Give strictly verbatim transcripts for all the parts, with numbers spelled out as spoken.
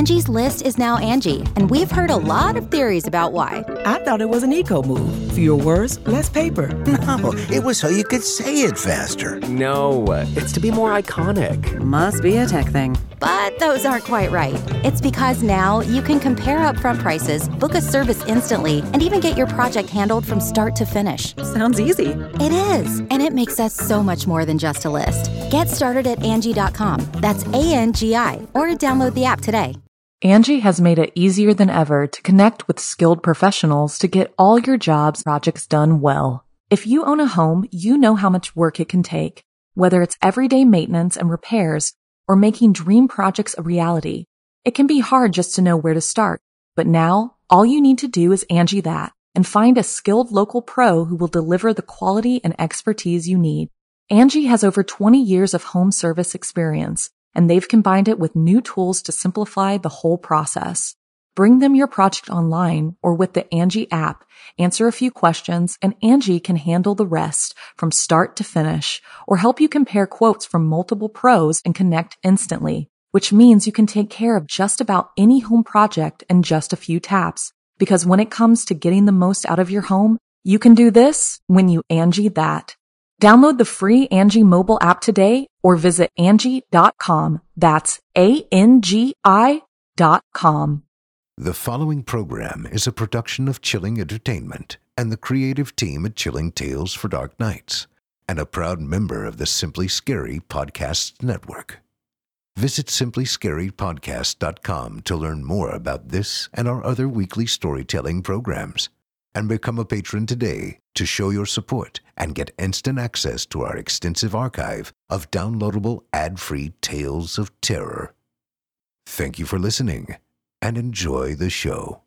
Angie's List is now Angie, and we've heard a lot of theories about why. I thought it was an eco move. Fewer words, less paper. No, it was so you could say it faster. No, it's to be more iconic. Must be a tech thing. But those aren't quite right. It's because now you can compare upfront prices, book a service instantly, and even get your project handled from start to finish. Sounds easy. It is, and it makes us so much more than just a list. Get started at Angie dot com. That's A N G I, or download the app today. Angie has made it easier than ever to connect with skilled professionals to get all your jobs projects done well. If you own a home, you know how much work it can take, whether it's everyday maintenance and repairs or making dream projects a reality. It can be hard just to know where to start, but now all you need to do is Angie that and find a skilled local pro who will deliver the quality and expertise you need. Angie has over twenty years of home service experience, and they've combined it with new tools to simplify the whole process. Bring them your project online or with the Angie app, answer a few questions, and Angie can handle the rest from start to finish, or help you compare quotes from multiple pros and connect instantly, which means you can take care of just about any home project in just a few taps. Because when it comes to getting the most out of your home, you can do this when you Angie that. Download the free Angie mobile app today or visit Angie dot com. That's A N G I dot com. The following program is a production of Chilling Entertainment and the creative team at Chilling Tales for Dark Nights, and a proud member of the Simply Scary Podcasts Network. Visit simply scary podcast dot com to learn more about this and our other weekly storytelling programs, and become a patron today to show your support and get instant access to our extensive archive of downloadable ad-free tales of terror. Thank you for listening, and enjoy the show.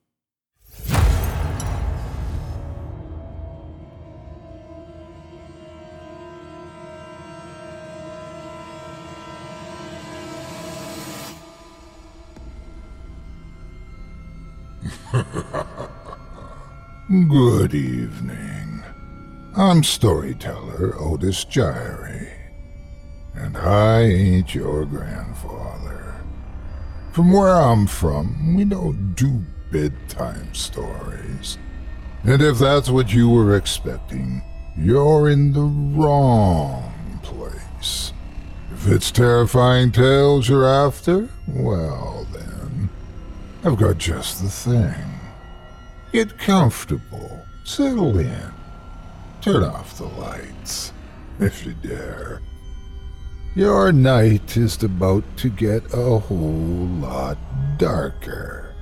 Good evening. I'm storyteller Otis Gyrie, and I ain't your grandfather. From where I'm from, we don't do bedtime stories. And if that's what you were expecting, you're in the wrong place. If it's terrifying tales you're after, well then, I've got just the thing. Get comfortable, settle in, turn off the lights, if you dare. Your night is about to get a whole lot darker.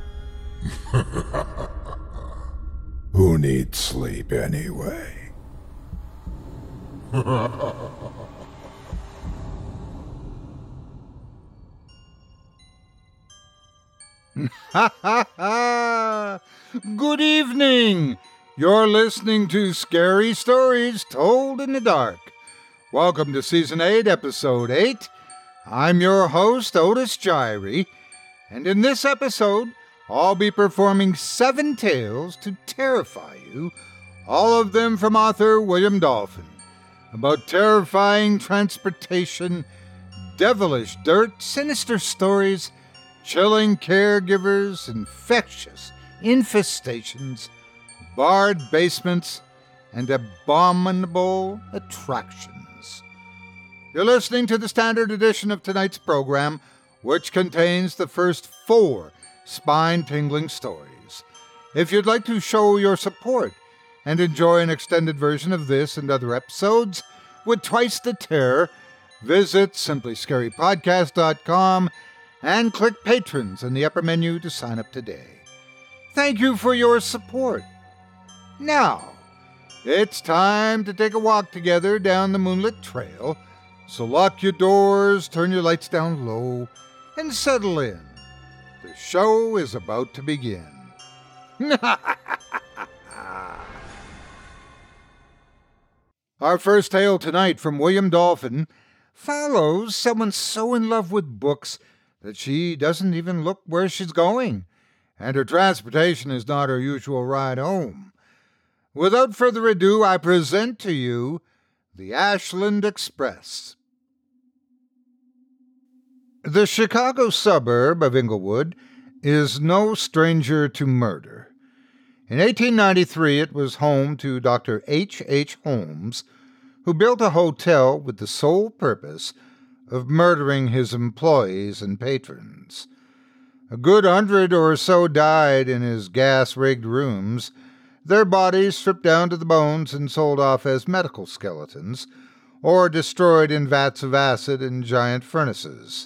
Who needs sleep anyway? Ha ha ha! Good evening! You're listening to Scary Stories Told in the Dark. Welcome to Season eight, Episode eight. I'm your host, Otis Gyrie, and in this episode, I'll be performing seven tales to terrify you, all of them from author William Dolphin, about terrifying transportation, devilish dirt, sinister stories, chilling caregivers, infectious infestations, barred basements, and abominable attractions. You're listening to the standard edition of tonight's program, which contains the first four spine-tingling stories. If you'd like to show your support and enjoy an extended version of this and other episodes with twice the terror, visit simply scary podcast dot com and click Patrons in the upper menu to sign up today. Thank you for your support. Now, it's time to take a walk together down the moonlit trail, so lock your doors, turn your lights down low, and settle in. The show is about to begin. Our first tale tonight from William Dolphin follows someone so in love with books that she doesn't even look where she's going, and her transportation is not her usual ride home. Without further ado, I present to you the Ashland Express. The Chicago suburb of Inglewood is no stranger to murder. In eighteen ninety-three, it was home to Doctor H H. Holmes, who built a hotel with the sole purpose of murdering his employees and patrons. A good hundred or so died in his gas-rigged rooms, their bodies stripped down to the bones and sold off as medical skeletons, or destroyed in vats of acid in giant furnaces.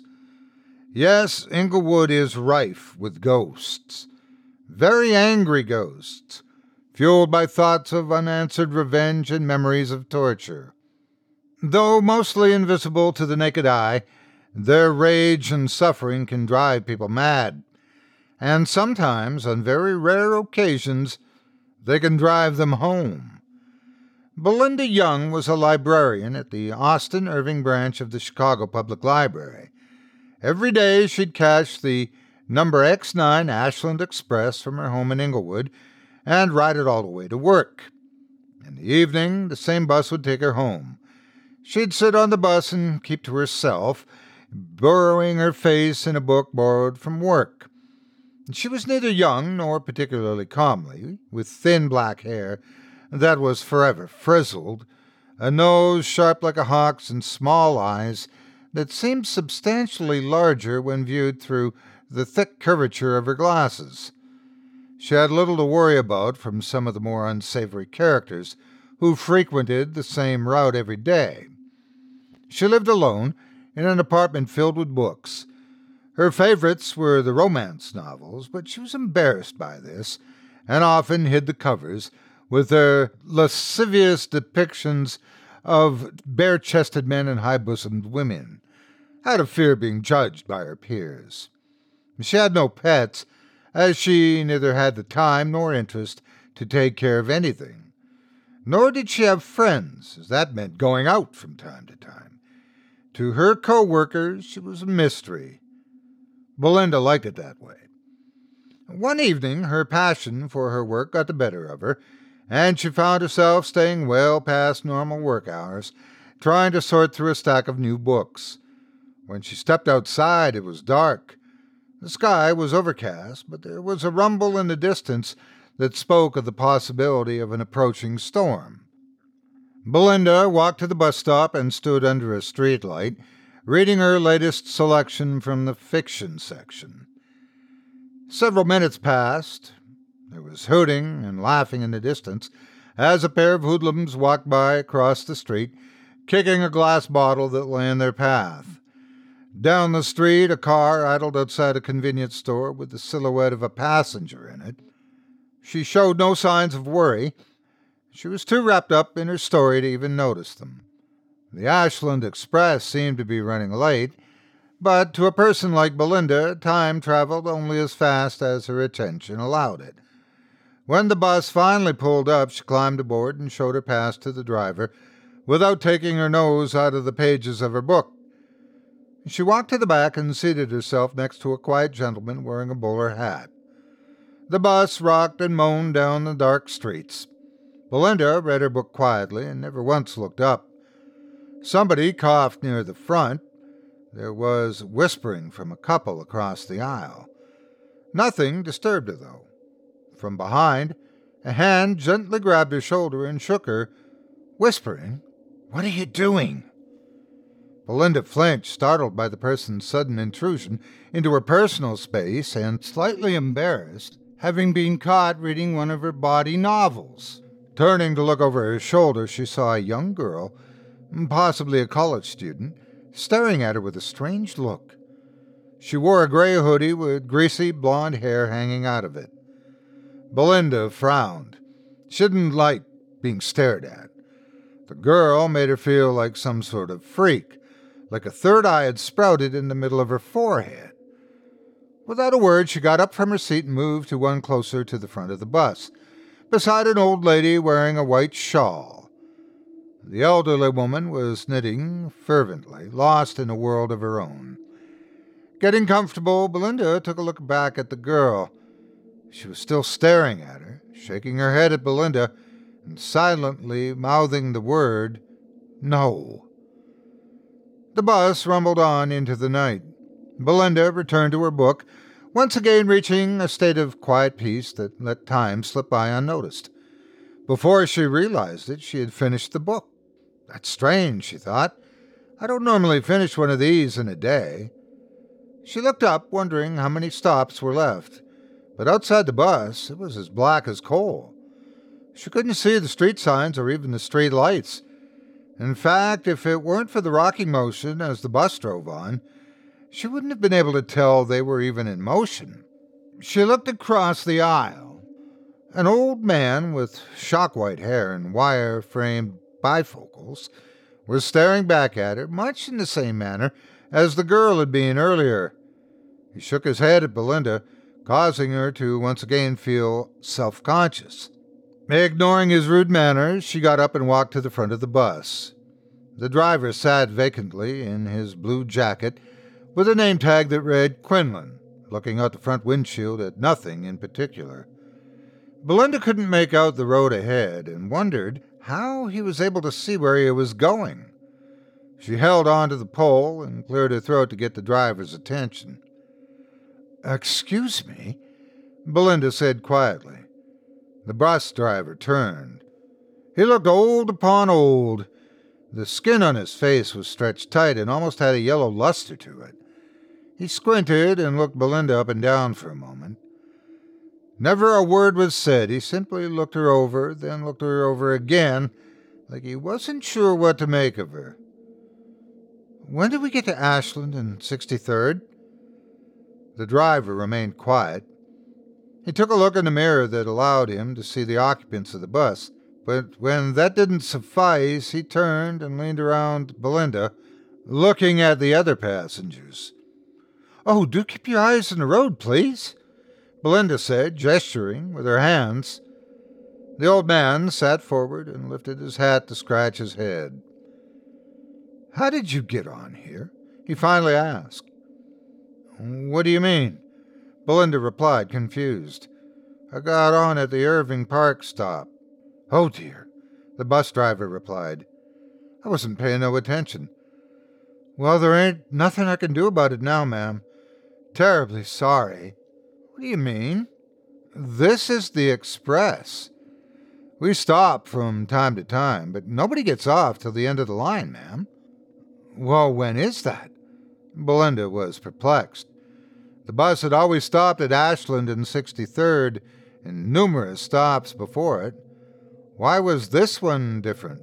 Yes, Inglewood is rife with ghosts. Very angry ghosts, fueled by thoughts of unanswered revenge and memories of torture. Though mostly invisible to the naked eye, their rage and suffering can drive people mad, and sometimes, on very rare occasions, they can drive them home. Belinda Young was a librarian at the Austin Irving branch of the Chicago Public Library. Every day she'd catch the number X nine Ashland Express from her home in Inglewood and ride it all the way to work. In the evening, the same bus would take her home. She'd sit on the bus and keep to herself, burrowing her face in a book borrowed from work. She was neither young nor particularly comely, with thin black hair that was forever frizzled, a nose sharp like a hawk's, and small eyes that seemed substantially larger when viewed through the thick curvature of her glasses. She had little to worry about from some of the more unsavory characters who frequented the same route every day. She lived alone in an apartment filled with books. Her favorites were the romance novels, but she was embarrassed by this, and often hid the covers with their lascivious depictions of bare-chested men and high-bosomed women, out of fear of being judged by her peers. She had no pets, as she neither had the time nor interest to take care of anything. Nor did she have friends, as that meant going out from time to time. To her co-workers, she was a mystery. Belinda liked it that way. One evening, her passion for her work got the better of her, and she found herself staying well past normal work hours, trying to sort through a stack of new books. When she stepped outside, it was dark. The sky was overcast, but there was a rumble in the distance that spoke of the possibility of an approaching storm. Belinda walked to the bus stop and stood under a streetlight, reading her latest selection from the fiction section. Several minutes passed. There was hooting and laughing in the distance as a pair of hoodlums walked by across the street, kicking a glass bottle that lay in their path. Down the street, a car idled outside a convenience store with the silhouette of a passenger in it. She showed no signs of worry. She was too wrapped up in her story to even notice them. The Ashland Express seemed to be running late, but to a person like Belinda, time traveled only as fast as her attention allowed it. When the bus finally pulled up, she climbed aboard and showed her pass to the driver without taking her nose out of the pages of her book. She walked to the back and seated herself next to a quiet gentleman wearing a bowler hat. The bus rocked and moaned down the dark streets. Belinda read her book quietly and never once looked up. Somebody coughed near the front. There was whispering from a couple across the aisle. Nothing disturbed her, though. From behind, a hand gently grabbed her shoulder and shook her, whispering, "What are you doing?" Belinda flinched, startled by the person's sudden intrusion into her personal space and slightly embarrassed, having been caught reading one of her bawdy novels. Turning to look over her shoulder, she saw a young girl, possibly a college student, staring at her with a strange look. She wore a gray hoodie with greasy blonde hair hanging out of it. Belinda frowned. She didn't like being stared at. The girl made her feel like some sort of freak, like a third eye had sprouted in the middle of her forehead. Without a word, she got up from her seat and moved to one closer to the front of the bus, beside an old lady wearing a white shawl. The elderly woman was knitting fervently, lost in a world of her own. Getting comfortable, Belinda took a look back at the girl. She was still staring at her, shaking her head at Belinda, and silently mouthing the word, "No." The bus rumbled on into the night. Belinda returned to her book, once again reaching a state of quiet peace that let time slip by unnoticed. Before she realized it, she had finished the book. That's strange, she thought. I don't normally finish one of these in a day. She looked up, wondering how many stops were left. But outside the bus, it was as black as coal. She couldn't see the street signs or even the street lights. In fact, if it weren't for the rocking motion as the bus drove on, she wouldn't have been able to tell they were even in motion. She looked across the aisle. An old man with shock-white hair and wire-framed bifocals was staring back at her, much in the same manner as the girl had been earlier. He shook his head at Belinda, causing her to once again feel self-conscious. Ignoring his rude manners, she got up and walked to the front of the bus. The driver sat vacantly in his blue jacket with a name tag that read Quinlan, looking out the front windshield at nothing in particular. Belinda couldn't make out the road ahead and wondered how he was able to see where he was going. She held on to the pole and cleared her throat to get the driver's attention. "Excuse me," Belinda said quietly. The bus driver turned. He looked old upon old. The skin on his face was stretched tight and almost had a yellow luster to it. He squinted and looked Belinda up and down for a moment. Never a word was said. He simply looked her over, then looked her over again, like he wasn't sure what to make of her. "When did we get to Ashland and sixty-third? The driver remained quiet. He took a look in the mirror that allowed him to see the occupants of the bus, but when that didn't suffice, he turned and leaned around Belinda, looking at the other passengers. "Oh, do keep your eyes on the road, please," Belinda said, gesturing with her hands. The old man sat forward and lifted his hat to scratch his head. "How did you get on here?" he finally asked. "What do you mean?" Belinda replied, confused. "I got on at the Irving Park stop." "Oh, dear," the bus driver replied. "I wasn't paying no attention." "Well, there ain't nothing I can do about it now, ma'am. Terribly sorry." "What do you mean?" "This is the express. We stop from time to time, but nobody gets off till the end of the line, ma'am." "Well, when is that?" Belinda was perplexed. The bus had always stopped at Ashland and sixty-third, and numerous stops before it. Why was this one different?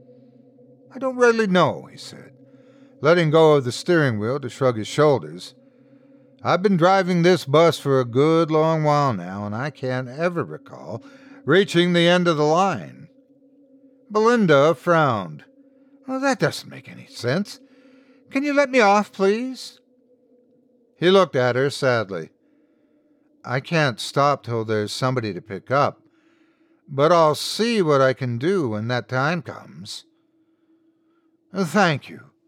"I don't really know," he said, letting go of the steering wheel to shrug his shoulders. "I've been driving this bus for a good long while now, and I can't ever recall reaching the end of the line." Belinda frowned. "Well, that doesn't make any sense. Can you let me off, please?" He looked at her sadly. "I can't stop till there's somebody to pick up, but I'll see what I can do when that time comes." "Thank you."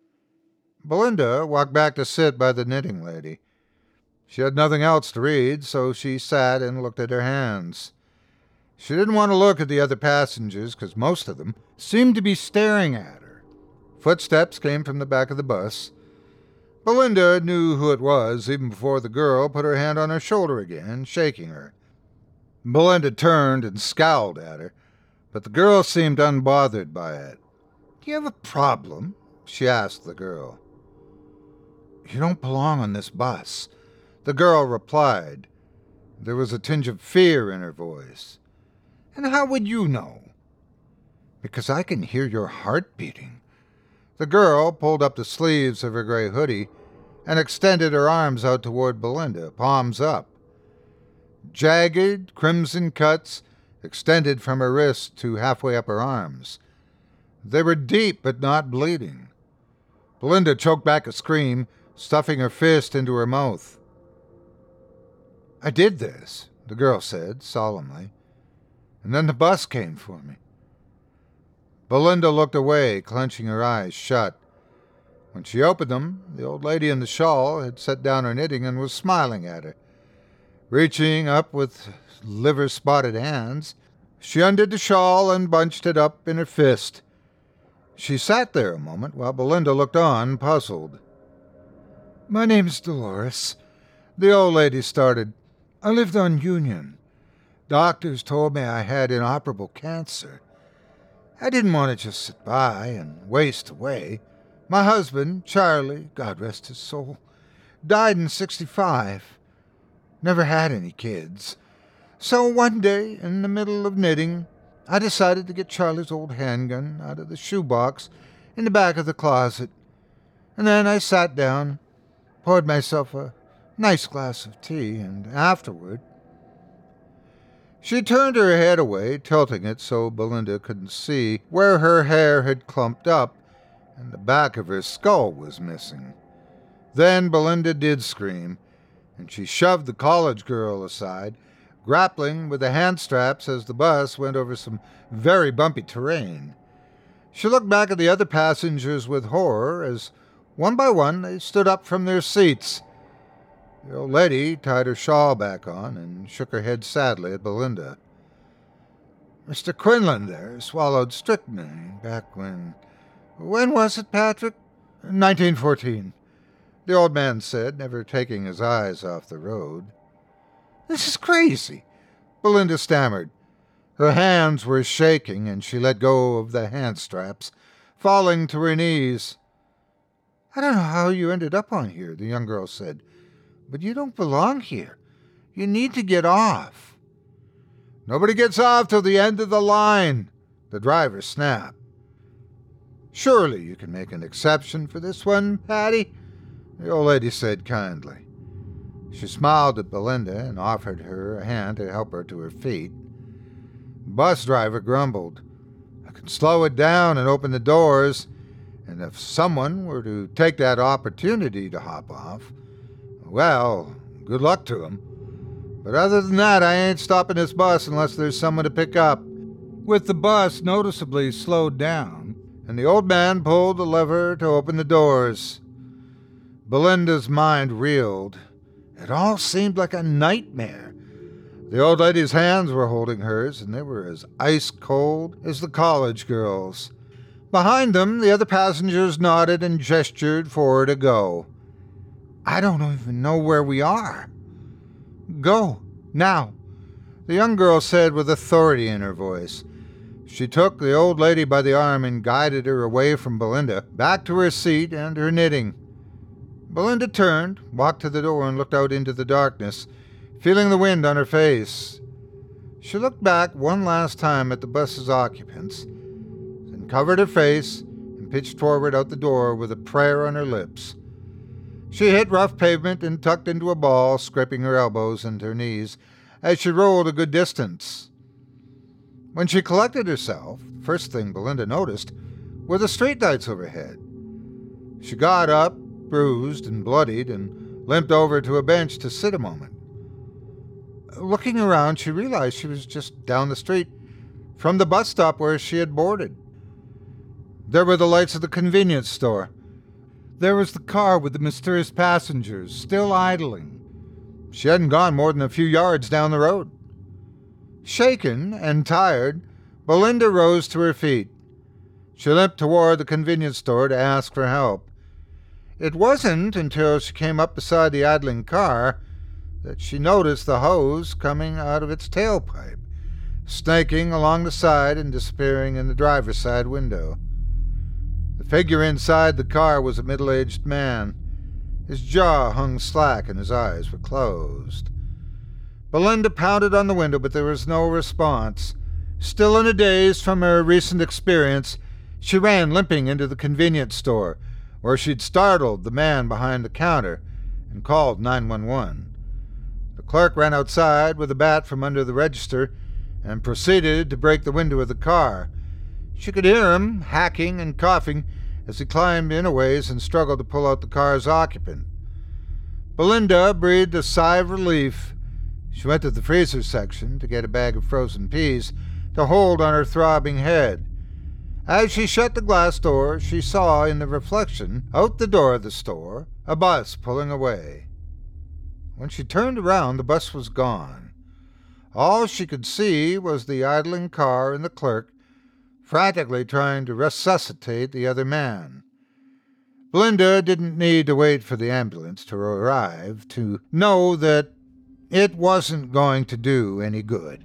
Belinda walked back to sit by the knitting lady. She had nothing else to read, so she sat and looked at her hands. She didn't want to look at the other passengers, because most of them seemed to be staring at her. Footsteps came from the back of the bus. Belinda knew who it was even before the girl put her hand on her shoulder again, shaking her. Belinda turned and scowled at her, but the girl seemed unbothered by it. "Do you have a problem?" she asked the girl. "You don't belong on this bus," the girl replied. There was a tinge of fear in her voice. "And how would you know?" "Because I can hear your heart beating." The girl pulled up the sleeves of her gray hoodie and extended her arms out toward Belinda, palms up. Jagged, crimson cuts extended from her wrists to halfway up her arms. They were deep but not bleeding. Belinda choked back a scream, stuffing her fist into her mouth. "I did this," the girl said solemnly, "and then the bus came for me." Belinda looked away, clenching her eyes shut. When she opened them, the old lady in the shawl had set down her knitting and was smiling at her. Reaching up with liver-spotted hands, she undid the shawl and bunched it up in her fist. She sat there a moment while Belinda looked on, puzzled. "My name's Dolores," The old lady started. I lived on Union. Doctors told me I had inoperable cancer. I didn't want to just sit by and waste away. My husband, Charlie, God rest his soul, died in sixty-five. Never had any kids. So one day, in the middle of knitting, I decided to get Charlie's old handgun out of the shoebox in the back of the closet. And then I sat down, poured myself a nice glass of tea, and afterward... She turned her head away, tilting it so Belinda couldn't see where her hair had clumped up and the back of her skull was missing. Then Belinda did scream, and she shoved the college girl aside, grappling with the hand straps as the bus went over some very bumpy terrain. She looked back at the other passengers with horror as, one by one, they stood up from their seats. The old lady tied her shawl back on and shook her head sadly at Belinda. Mister Quinlan there swallowed strychnine back when... When was it, Patrick? nineteen fourteen. The old man said, never taking his eyes off the road. This is crazy, Belinda stammered. Her hands were shaking, and she let go of the hand straps, falling to her knees. I don't know how you ended up on here, the young girl said. But you don't belong here. You need to get off. Nobody gets off till the end of the line, the driver snapped. Surely you can make an exception for this one, Patty, the old lady said kindly. She smiled at Belinda and offered her a hand to help her to her feet. The bus driver grumbled. I can slow it down and open the doors, and if someone were to take that opportunity to hop off, well, good luck to him. But other than that, I ain't stopping this bus unless there's someone to pick up. With the bus noticeably slowed down, and the old man pulled the lever to open the doors. Belinda's mind reeled. It all seemed like a nightmare. The old lady's hands were holding hers, and they were as ice-cold as the college girl's. Behind them, the other passengers nodded and gestured for her to go. I don't even know where we are. Go, now, the young girl said with authority in her voice. She took the old lady by the arm and guided her away from Belinda, back to her seat and her knitting. Belinda turned, walked to the door, and looked out into the darkness, feeling the wind on her face. She looked back one last time at the bus's occupants, then covered her face and pitched forward out the door with a prayer on her lips. She hit rough pavement and tucked into a ball, scraping her elbows and her knees as she rolled a good distance. When she collected herself, the first thing Belinda noticed were the streetlights overhead. She got up, bruised and bloodied, and limped over to a bench to sit a moment. Looking around, she realized she was just down the street from the bus stop where she had boarded. There were the lights of the convenience store. There was the car with the mysterious passengers, still idling. She hadn't gone more than a few yards down the road. Shaken and tired, Belinda rose to her feet. She limped toward the convenience store to ask for help. It wasn't until she came up beside the idling car that she noticed the hose coming out of its tailpipe, snaking along the side and disappearing in the driver's side window. The figure inside the car was a middle-aged man. His jaw hung slack and his eyes were closed. Belinda pounded on the window, but there was no response. Still in a daze from her recent experience, she ran limping into the convenience store, where she'd startled the man behind the counter and called nine one one. The clerk ran outside with a bat from under the register and proceeded to break the window of the car. She could hear him hacking and coughing as he climbed in a ways and struggled to pull out the car's occupant. Belinda breathed a sigh of relief. She went to the freezer section to get a bag of frozen peas to hold on her throbbing head. As she shut the glass door, she saw in the reflection, out the door of the store, a bus pulling away. When she turned around, the bus was gone. All she could see was the idling car and the clerk frantically trying to resuscitate the other man. Belinda didn't need to wait for the ambulance to arrive to know that it wasn't going to do any good.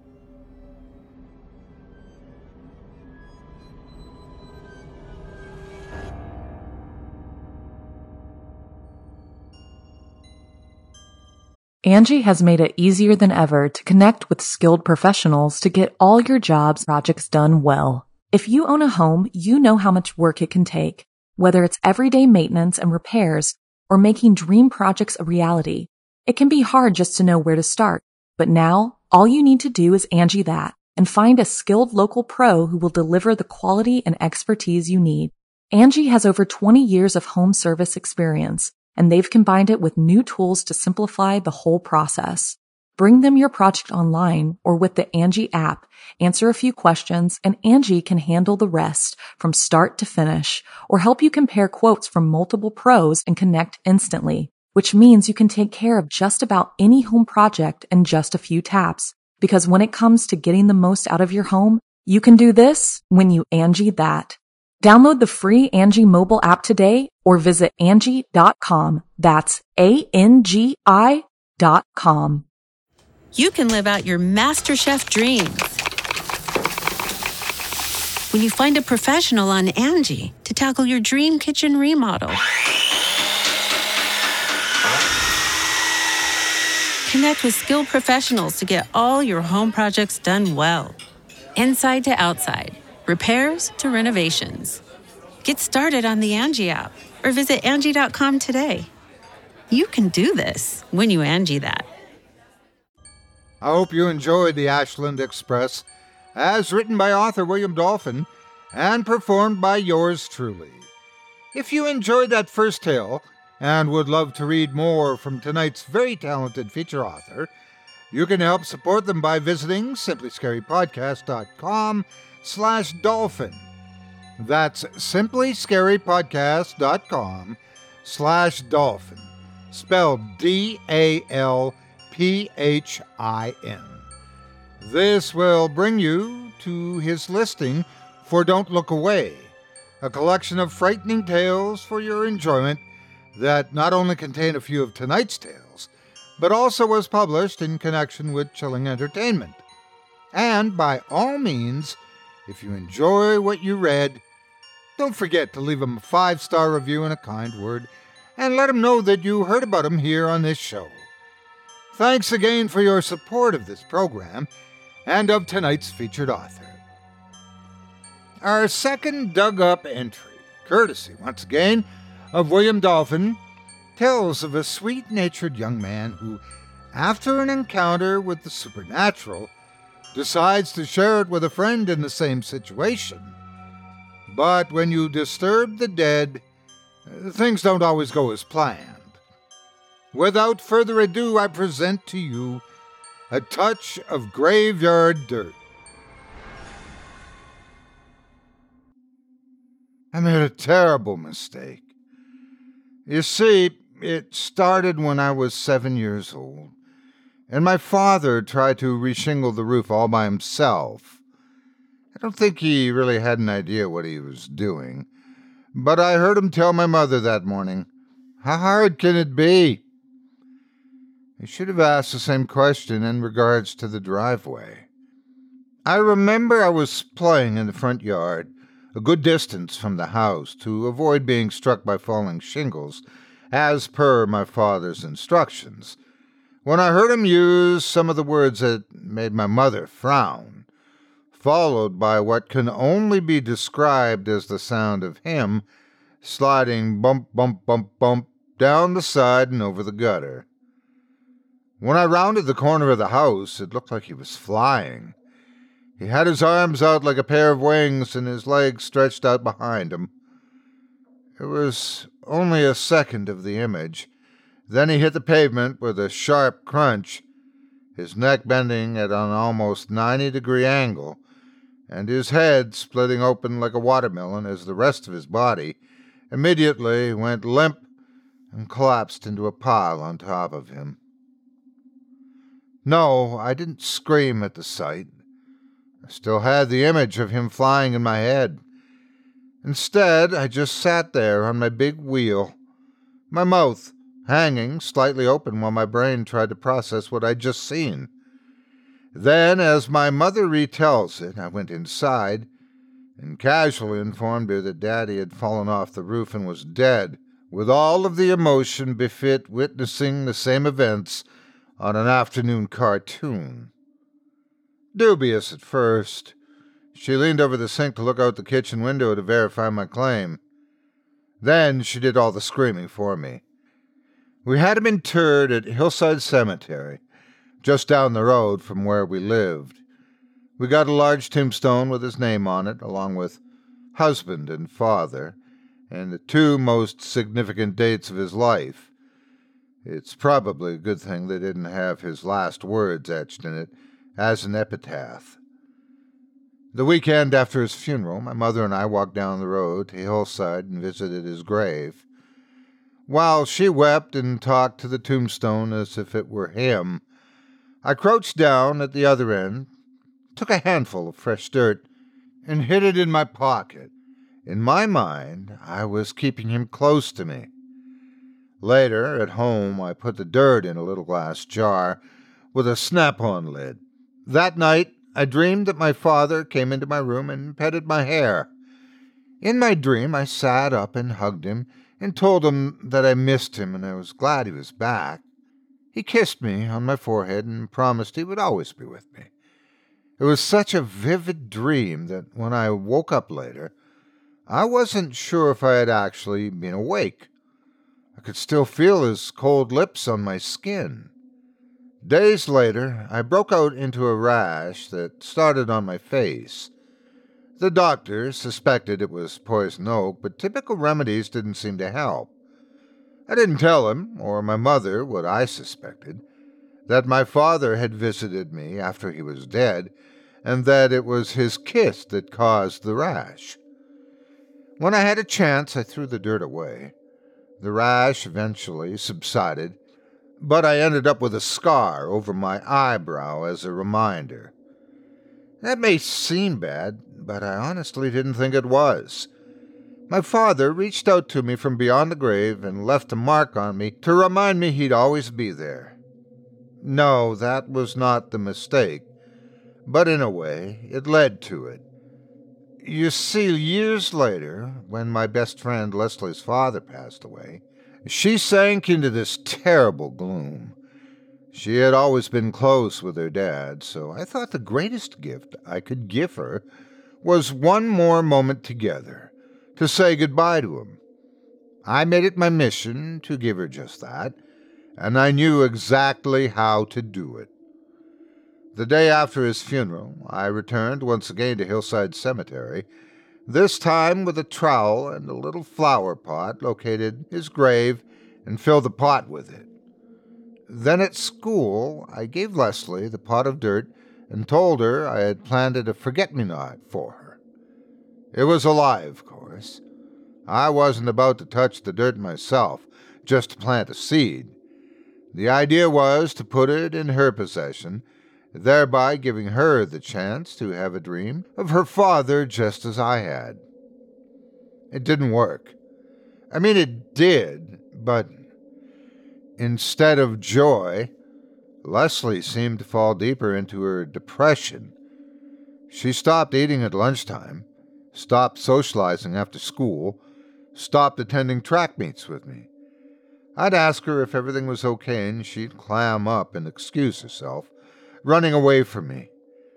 Angie has made it easier than ever to connect with skilled professionals to get all your jobs projects done well. If you own a home, you know how much work it can take, whether it's everyday maintenance and repairs or making dream projects a reality. It can be hard just to know where to start, but now all you need to do is Angie that and find a skilled local pro who will deliver the quality and expertise you need. Angie has over twenty years of home service experience, and they've combined it with new tools to simplify the whole process. Bring them your project online or with the Angie app, answer a few questions, and Angie can handle the rest from start to finish, or help you compare quotes from multiple pros and connect instantly, which means you can take care of just about any home project in just a few taps. Because when it comes to getting the most out of your home, you can do this when you Angie that. Download the free Angie mobile app today or visit Angie dot com. That's A N G I dot com. You can live out your MasterChef dreams when you find a professional on Angie to tackle your dream kitchen remodel. Connect with skilled professionals to get all your home projects done well. Inside to outside, repairs to renovations. Get started on the Angie app or visit Angie dot com today. You can do this when you Angie that. I hope you enjoyed the Ashland Express, as written by author William Dolphin and performed by yours truly. If you enjoyed that first tale and would love to read more from tonight's very talented feature author, you can help support them by visiting simply scary podcast dot com slash dolphin. That's simply scary podcast dot com slash dolphin, spelled D A L P H I N. This will bring you to his listing for Don't Look Away, a collection of frightening tales for your enjoyment that not only contain a few of tonight's tales, but also was published in connection with Chilling Entertainment. And by all means, if you enjoy what you read, don't forget to leave him a five-star review and a kind word, and let him know that you heard about him here on this show. Thanks again for your support of this program and of tonight's featured author. Our second dug-up entry, courtesy, once again, of William Dolphin, tells of a sweet-natured young man who, after an encounter with the supernatural, decides to share it with a friend in the same situation. But when you disturb the dead, things don't always go as planned. Without further ado, I present to you A Touch of Graveyard Dirt. I made a terrible mistake. You see, it started when I was seven years old, and my father tried to reshingle the roof all by himself. I don't think he really had an idea what he was doing, but I heard him tell my mother that morning, "How hard can it be?" I should have asked the same question in regards to the driveway. I remember I was playing in the front yard, a good distance from the house, to avoid being struck by falling shingles, as per my father's instructions, when I heard him use some of the words that made my mother frown, followed by what can only be described as the sound of him sliding bump, bump, bump, bump down the side and over the gutter. When I rounded the corner of the house, it looked like he was flying. He had his arms out like a pair of wings and his legs stretched out behind him. It was only a second of the image. Then he hit the pavement with a sharp crunch, his neck bending at an almost ninety-degree angle, and his head splitting open like a watermelon as the rest of his body immediately went limp and collapsed into a pile on top of him. No, I didn't scream at the sight. I still had the image of him flying in my head. Instead, I just sat there on my big wheel, my mouth hanging slightly open while my brain tried to process what I'd just seen. Then, as my mother retells it, I went inside and casually informed her that Daddy had fallen off the roof and was dead, with all of the emotion befit witnessing the same events on an afternoon cartoon. Dubious at first, she leaned over the sink to look out the kitchen window to verify my claim. Then she did all the screaming for me. We had him interred at Hillside Cemetery, just down the road from where we lived. We got a large tombstone with his name on it, along with husband and father, and the two most significant dates of his life. It's probably a good thing they didn't have his last words etched in it as an epitaph. The weekend after his funeral, my mother and I walked down the road to Hillside and visited his grave. While she wept and talked to the tombstone as if it were him, I crouched down at the other end, took a handful of fresh dirt, and hid it in my pocket. In my mind, I was keeping him close to me. Later, at home, I put the dirt in a little glass jar with a snap-on lid. That night, I dreamed that my father came into my room and petted my hair. In my dream, I sat up and hugged him and told him that I missed him and I was glad he was back. He kissed me on my forehead and promised he would always be with me. It was such a vivid dream that when I woke up later, I wasn't sure if I had actually been awake. I could still feel his cold lips on my skin. Days later, I broke out into a rash that started on my face. The doctor suspected it was poison oak, but typical remedies didn't seem to help. I didn't tell him, or my mother, what I suspected, that my father had visited me after he was dead, and that it was his kiss that caused the rash. When I had a chance, I threw the dirt away. The rash eventually subsided, but I ended up with a scar over my eyebrow as a reminder. That may seem bad, but I honestly didn't think it was. My father reached out to me from beyond the grave and left a mark on me to remind me he'd always be there. No, that was not the mistake, but in a way, it led to it. You see, years later, when my best friend Leslie's father passed away, she sank into this terrible gloom. She had always been close with her dad, so I thought the greatest gift I could give her was one more moment together, to say goodbye to him. I made it my mission to give her just that, and I knew exactly how to do it. The day after his funeral, I returned once again to Hillside Cemetery, this time with a trowel and a little flower pot located his grave and filled the pot with it. Then at school, I gave Leslie the pot of dirt and told her I had planted a forget-me-not for her. It was alive, of course. I wasn't about to touch the dirt myself, just to plant a seed. The idea was to put it in her possession, thereby giving her the chance to have a dream of her father just as I had. It didn't work. I mean, it did, but instead of joy, Leslie seemed to fall deeper into her depression. She stopped eating at lunchtime, stopped socializing after school, stopped attending track meets with me. I'd ask her if everything was okay, and she'd clam up and excuse herself, running away from me.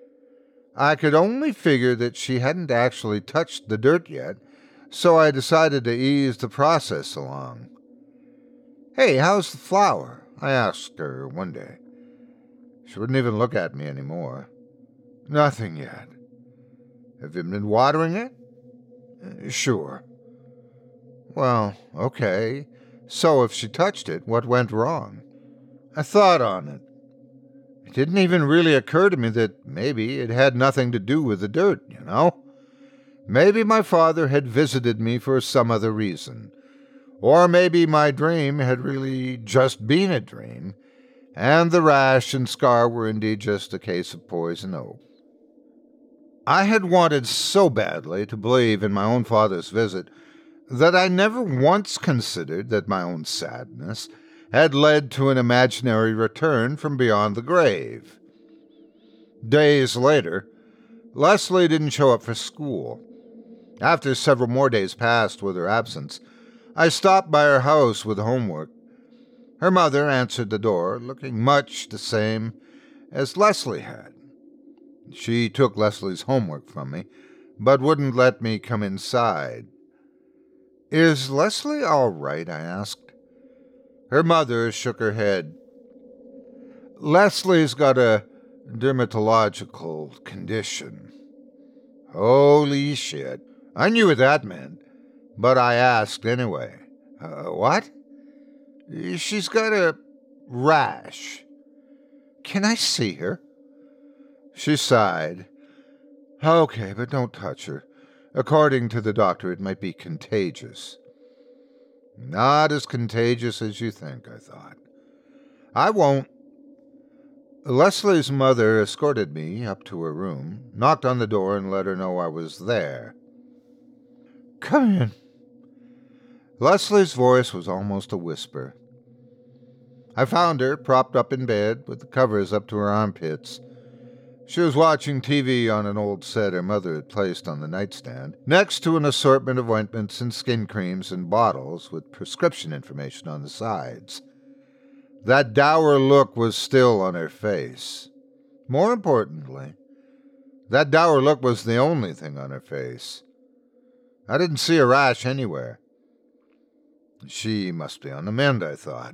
I could only figure that she hadn't actually touched the dirt yet, so I decided to ease the process along. "Hey, how's the flower?" I asked her one day. She wouldn't even look at me anymore. "Nothing yet." "Have you been watering it?" "Sure." "Well, okay. So if she touched it, what went wrong?" I thought on it. It didn't even really occur to me that maybe it had nothing to do with the dirt, you know? Maybe my father had visited me for some other reason. Or maybe my dream had really just been a dream, and the rash and scar were indeed just a case of poison oak. I had wanted so badly to believe in my own father's visit that I never once considered that my own sadness had led to an imaginary return from beyond the grave. Days later, Leslie didn't show up for school. After several more days passed with her absence, I stopped by her house with homework. Her mother answered the door, looking much the same as Leslie had. She took Leslie's homework from me, but wouldn't let me come inside. "Is Leslie all right?" I asked. Her mother shook her head. "Leslie's got a dermatological condition." Holy shit. I knew what that meant, but I asked anyway. Uh, what? "She's got a rash. Can I see her?" She sighed. "Okay, but don't touch her. According to the doctor, it might be contagious." Not as contagious as you think, I thought. I won't. Leslie's mother escorted me up to her room, knocked on the door, and let her know I was there. "Come in." Leslie's voice was almost a whisper. I found her propped up in bed with the covers up to her armpits. She was watching T V on an old set her mother had placed on the nightstand, next to an assortment of ointments and skin creams and bottles with prescription information on the sides. That dour look was still on her face. More importantly, that dour look was the only thing on her face. I didn't see a rash anywhere. She must be on the mend, I thought.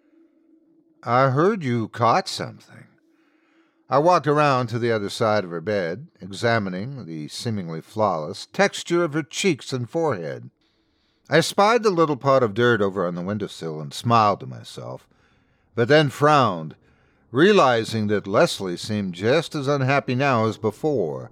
"I heard you caught something." I walked around to the other side of her bed, examining the seemingly flawless texture of her cheeks and forehead. I spied the little pot of dirt over on the windowsill and smiled to myself, but then frowned, realizing that Leslie seemed just as unhappy now as before.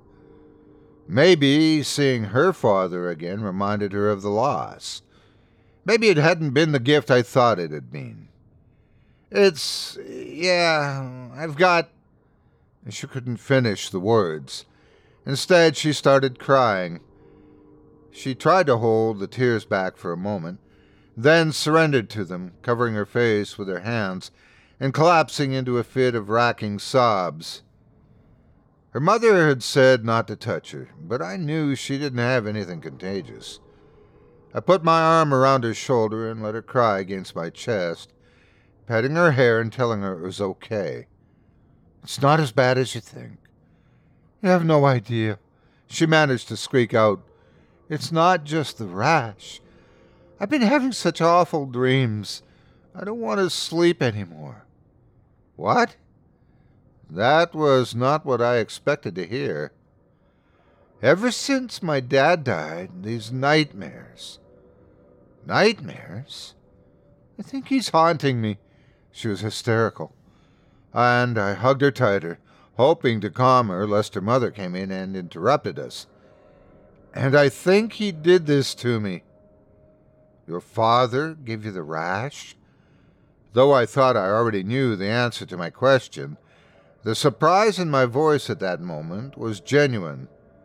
Maybe seeing her father again reminded her of the loss. Maybe it hadn't been the gift I thought it had been. It's... yeah, I've got... She couldn't finish the words. Instead, she started crying. She tried to hold the tears back for a moment, then surrendered to them, covering her face with her hands and collapsing into a fit of racking sobs. Her mother had said not to touch her, but I knew she didn't have anything contagious. I put my arm around her shoulder and let her cry against my chest, petting her hair and telling her it was okay. "It's not as bad as you think. You have no idea." She managed to squeak out, "It's not just the rash. I've been having such awful dreams. I don't want to sleep anymore." What? That was not what I expected to hear. Ever since my dad died, these nightmares. Nightmares? I think he's haunting me. She was hysterical, and I hugged her tighter, hoping to calm her lest her mother came in and interrupted us. "And I think he did this to me." "Your father gave you the rash?" Though I thought I already knew the answer to my question, the surprise in my voice at that moment was genuine.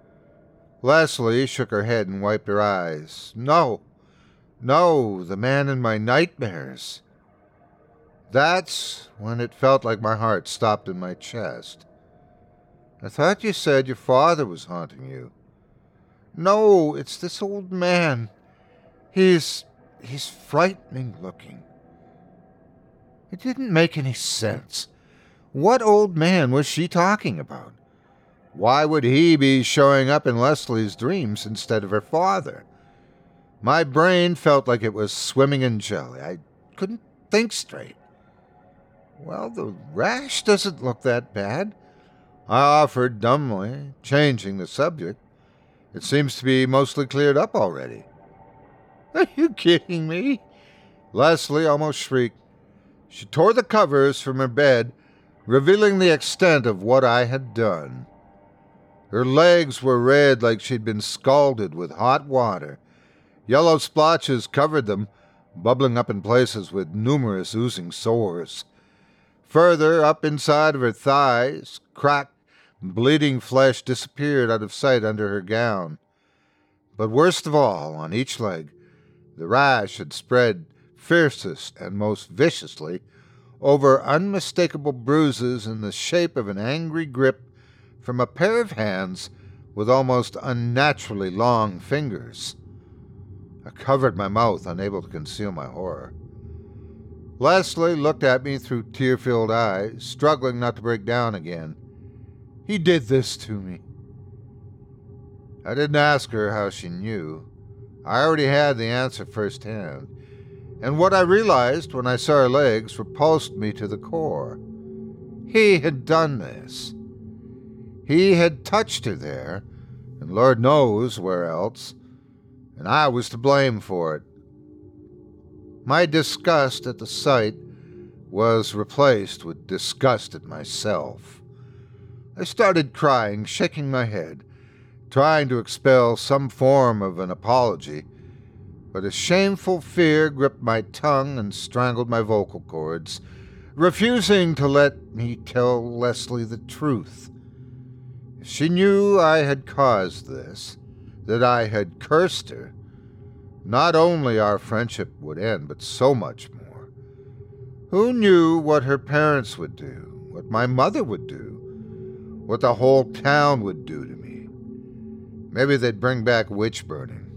Leslie shook her head and wiped her eyes. "No, no, the man in my nightmares." That's when it felt like my heart stopped in my chest. "I thought you said your father was haunting you." "No, it's this old man. He's... he's frightening looking." It didn't make any sense. What old man was she talking about? Why would he be showing up in Leslie's dreams instead of her father? My brain felt like it was swimming in jelly. I couldn't think straight. "Well, the rash doesn't look that bad," I offered dumbly, changing the subject. "It seems to be mostly cleared up already." "Are you kidding me?" Leslie almost shrieked. She tore the covers from her bed, revealing the extent of what I had done. Her legs were red like she'd been scalded with hot water. Yellow splotches covered them, bubbling up in places with numerous oozing sores. Further up inside of her thighs, cracked, Bleeding flesh disappeared out of sight under her gown. But worst of all, on each leg, the rash had spread fiercest and most viciously over unmistakable bruises in the shape of an angry grip from a pair of hands with almost unnaturally long fingers. I covered my mouth, unable to conceal my horror. Leslie looked at me through tear-filled eyes, struggling not to break down again. "He did this to me." I didn't ask her how she knew. I already had the answer firsthand, and what I realized when I saw her legs repulsed me to the core. He had done this. He had touched her there, and Lord knows where else, and I was to blame for it. My disgust at the sight was replaced with disgust at myself. I started crying, shaking my head, trying to expel some form of an apology, but a shameful fear gripped my tongue and strangled my vocal cords, refusing to let me tell Leslie the truth. If she knew I had caused this, that I had cursed her, not only our friendship would end, but so much more. Who knew what her parents would do, what my mother would do, what the whole town would do to me? Maybe they'd bring back witch burning.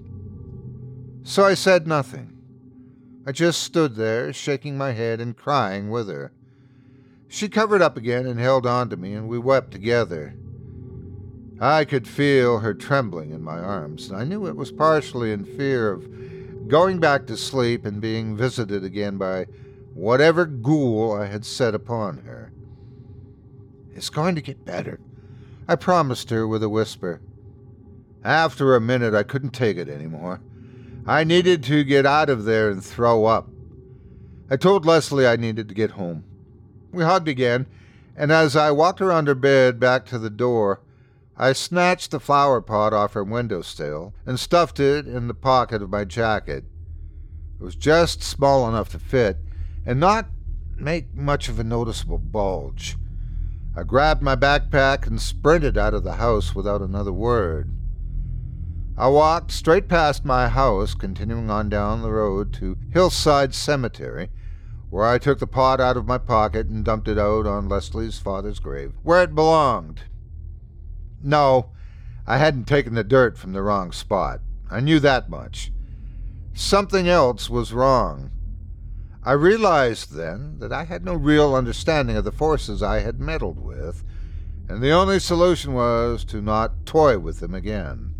So I said nothing. I just stood there, shaking my head and crying with her. She covered up again and held on to me, and we wept together. I could feel her trembling in my arms, and I knew it was partially in fear of going back to sleep and being visited again by whatever ghoul I had set upon her. "It's going to get better," I promised her with a whisper. After a minute, I couldn't take it anymore. I needed to get out of there and throw up. I told Leslie I needed to get home. We hugged again, and as I walked around her bed back to the door, I snatched the flower pot off her windowsill and stuffed it in the pocket of my jacket. It was just small enough to fit and not make much of a noticeable bulge. I grabbed my backpack and sprinted out of the house without another word. I walked straight past my house, continuing on down the road to Hillside Cemetery, where I took the pot out of my pocket and dumped it out on Leslie's father's grave, where it belonged. No, I hadn't taken the dirt from the wrong spot. I knew that much. Something else was wrong. I realized then that I had no real understanding of the forces I had meddled with, and the only solution was to not toy with them again.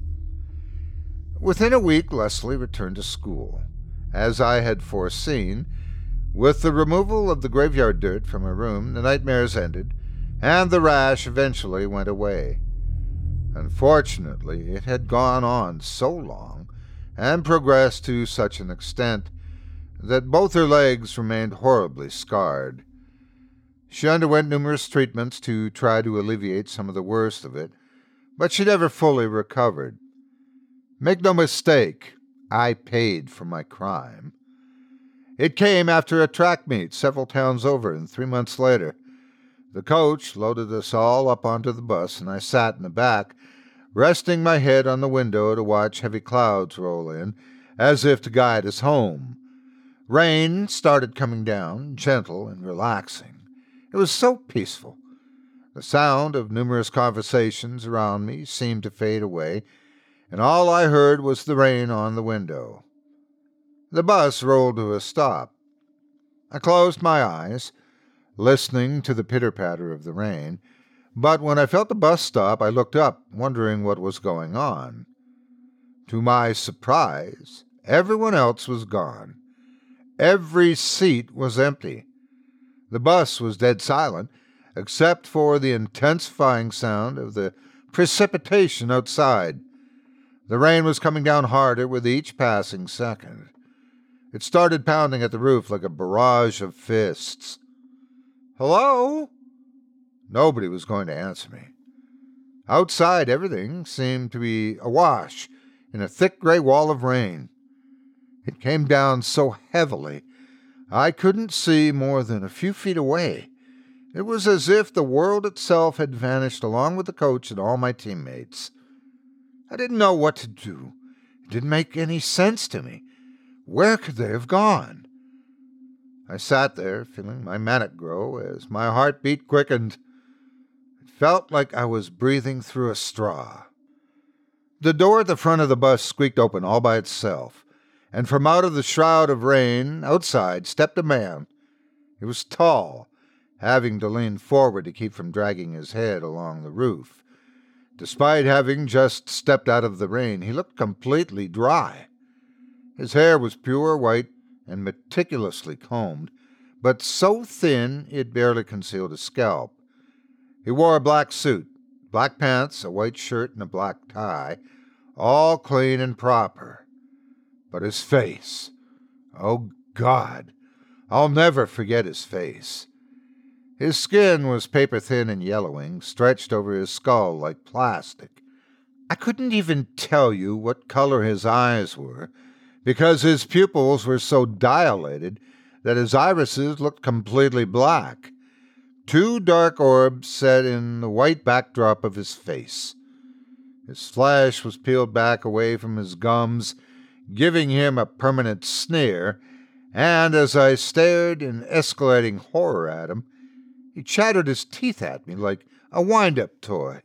Within a week, Leslie returned to school. As I had foreseen, with the removal of the graveyard dirt from her room, the nightmares ended, and the rash eventually went away. Unfortunately, it had gone on so long and progressed to such an extent that both her legs remained horribly scarred. She underwent numerous treatments to try to alleviate some of the worst of it, but she never fully recovered. Make no mistake, I paid for my crime. It came after a track meet several towns over, and three months later, the coach loaded us all up onto the bus, and I sat in the back, resting my head on the window to watch heavy clouds roll in, as if to guide us home. Rain started coming down, gentle and relaxing. It was so peaceful. The sound of numerous conversations around me seemed to fade away, and all I heard was the rain on the window. The bus rolled to a stop. I closed my eyes, listening to the pitter-patter of the rain, but when I felt the bus stop, I looked up, wondering what was going on. To my surprise, everyone else was gone. Every seat was empty. The bus was dead silent, except for the intensifying sound of the precipitation outside. The rain was coming down harder with each passing second. It started pounding at the roof like a barrage of fists. "Hello?" Nobody was going to answer me. Outside, everything seemed to be awash in a thick gray wall of rain. It came down so heavily I couldn't see more than a few feet away. It was as if the world itself had vanished along with the coach and all my teammates. I didn't know what to do. It didn't make any sense to me. Where could they have gone? I sat there, feeling my manic grow as my heartbeat quickened. It felt like I was breathing through a straw. The door at the front of the bus squeaked open all by itself, and from out of the shroud of rain outside stepped a man. He was tall, having to lean forward to keep from dragging his head along the roof. Despite having just stepped out of the rain, he looked completely dry. His hair was pure white and meticulously combed, but so thin it barely concealed his scalp. He wore a black suit, black pants, a white shirt, and a black tie, all clean and proper. But his face, oh God, I'll never forget his face. His skin was paper-thin and yellowing, stretched over his skull like plastic. I couldn't even tell you what color his eyes were, because his pupils were so dilated that his irises looked completely black. Two dark orbs set in the white backdrop of his face. His flesh was peeled back away from his gums, giving him a permanent sneer, and as I stared in escalating horror at him, he chattered his teeth at me like a wind-up toy.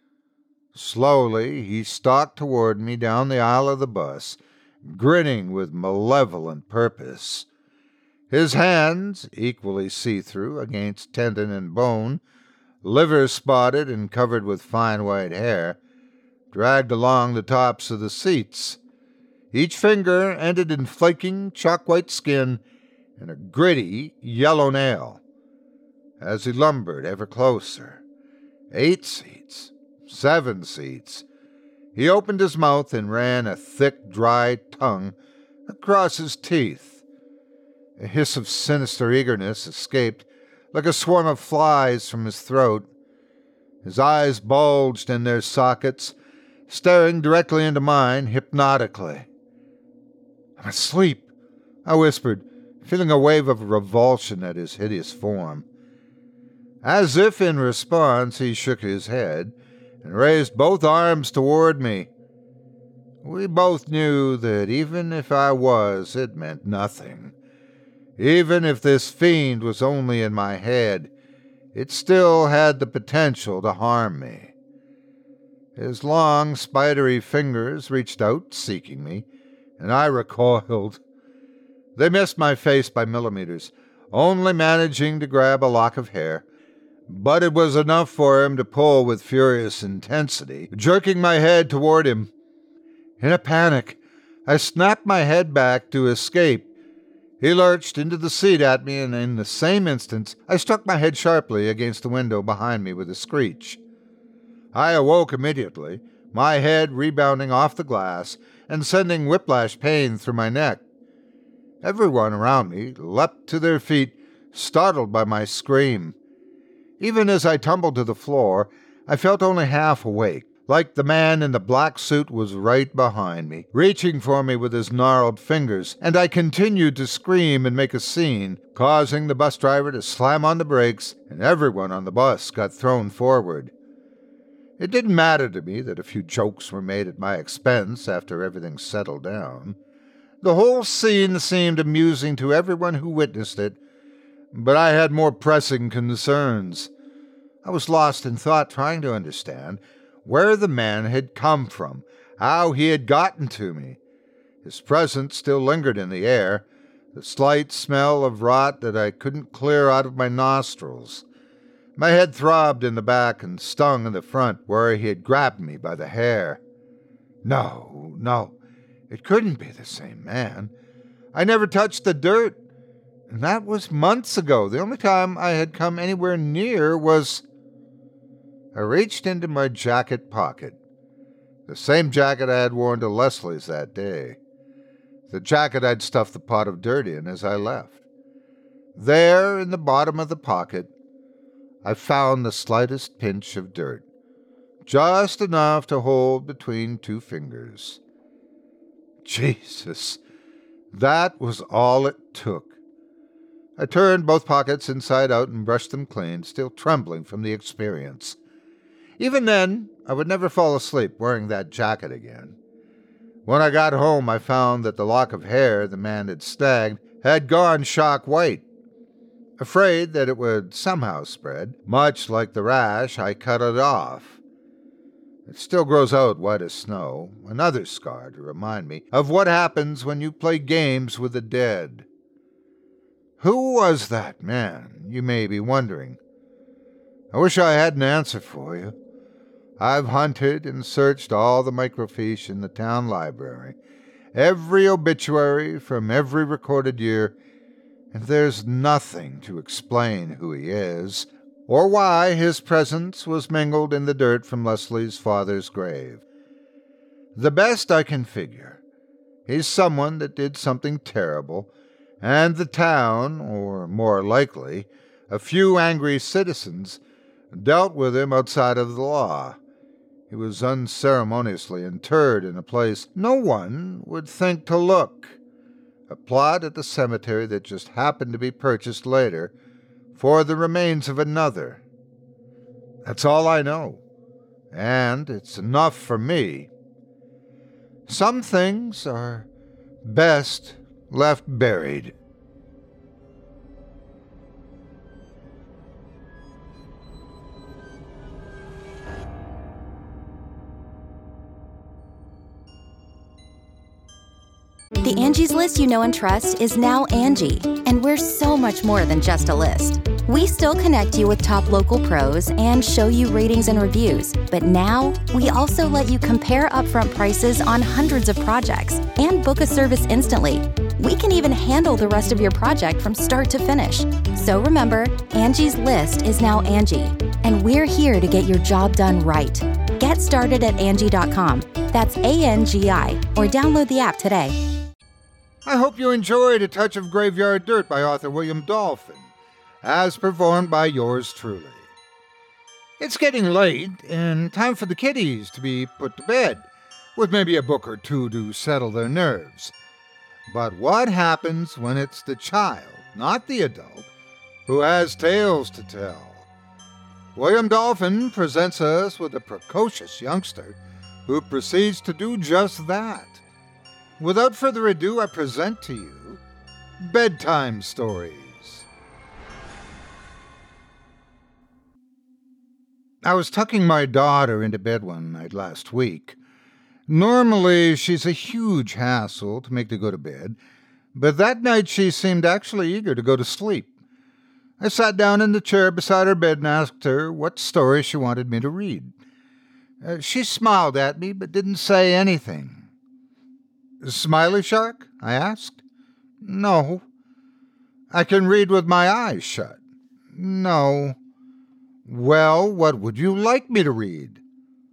Slowly he stalked toward me down the aisle of the bus, grinning with malevolent purpose. His hands, equally see-through against tendon and bone, liver-spotted and covered with fine white hair, dragged along the tops of the seats. Each finger ended in flaking, chalk-white skin and a gritty yellow nail. As he lumbered ever closer, eight seats, seven seats, he opened his mouth and ran a thick, dry tongue across his teeth. A hiss of sinister eagerness escaped like a swarm of flies from his throat. His eyes bulged in their sockets, staring directly into mine hypnotically. "I'm asleep," I whispered, feeling a wave of revulsion at his hideous form. As if in response, he shook his head and raised both arms toward me. We both knew that even if I was, it meant nothing. Even if this fiend was only in my head, it still had the potential to harm me. His long, spidery fingers reached out, seeking me, and I recoiled. They missed my face by millimeters, only managing to grab a lock of hair. But it was enough for him to pull with furious intensity, jerking my head toward him. In a panic, I snapped my head back to escape. He lurched into the seat at me, and in the same instant, I struck my head sharply against the window behind me with a screech. I awoke immediately, my head rebounding off the glass and sending whiplash pain through my neck. Everyone around me leapt to their feet, startled by my scream. Even as I tumbled to the floor, I felt only half awake, like the man in the black suit was right behind me, reaching for me with his gnarled fingers, and I continued to scream and make a scene, causing the bus driver to slam on the brakes, and everyone on the bus got thrown forward. It didn't matter to me that a few jokes were made at my expense after everything settled down. The whole scene seemed amusing to everyone who witnessed it, but I had more pressing concerns. I was lost in thought, trying to understand where the man had come from, how he had gotten to me. His presence still lingered in the air, the slight smell of rot that I couldn't clear out of my nostrils. My head throbbed in the back and stung in the front, where he had grabbed me by the hair. No, no, it couldn't be the same man. I never touched the dirt. And that was months ago. The only time I had come anywhere near was... I reached into my jacket pocket. The same jacket I had worn to Leslie's that day. The jacket I'd stuffed the pot of dirt in as I left. There, in the bottom of the pocket, I found the slightest pinch of dirt. Just enough to hold between two fingers. Jesus, that was all it took. I turned both pockets inside out and brushed them clean, still trembling from the experience. Even then, I would never fall asleep wearing that jacket again. When I got home, I found that the lock of hair the man had snagged had gone shock white. Afraid that it would somehow spread, much like the rash, I cut it off. It still grows out white as snow, another scar to remind me of what happens when you play games with the dead. Who was that man, you may be wondering? I wish I had an answer for you. I've hunted and searched all the microfiche in the town library, every obituary from every recorded year, and there's nothing to explain who he is, or why his presence was mingled in the dirt from Leslie's father's grave. The best I can figure, he's someone that did something terrible, and the town, or more likely, a few angry citizens, dealt with him outside of the law. He was unceremoniously interred in a place no one would think to look. A plot at the cemetery that just happened to be purchased later for the remains of another. That's all I know, and it's enough for me. Some things are best left buried. The Angie's List you know and trust is now Angie, and we're so much more than just a list. We still connect you with top local pros and show you ratings and reviews, but now we also let you compare upfront prices on hundreds of projects and book a service instantly. We can even handle the rest of your project from start to finish. So remember, Angie's List is now Angie, and we're here to get your job done right. Get started at Angie dot com. That's A N G I, or download the app today. I hope you enjoyed A Touch of Graveyard Dirt by author William Dolphin, as performed by yours truly. It's getting late, and time for the kiddies to be put to bed, with maybe a book or two to settle their nerves. But what happens when it's the child, not the adult, who has tales to tell? William Dolphin presents us with a precocious youngster who proceeds to do just that. Without further ado, I present to you Bedtime Stories. I was tucking my daughter into bed one night last week. Normally, she's a huge hassle to make to go to bed, but that night she seemed actually eager to go to sleep. I sat down in the chair beside her bed and asked her what story she wanted me to read. Uh, she smiled at me but didn't say anything. Smiley Shark? I asked. No. I can read with my eyes shut. No. Well, what would you like me to read?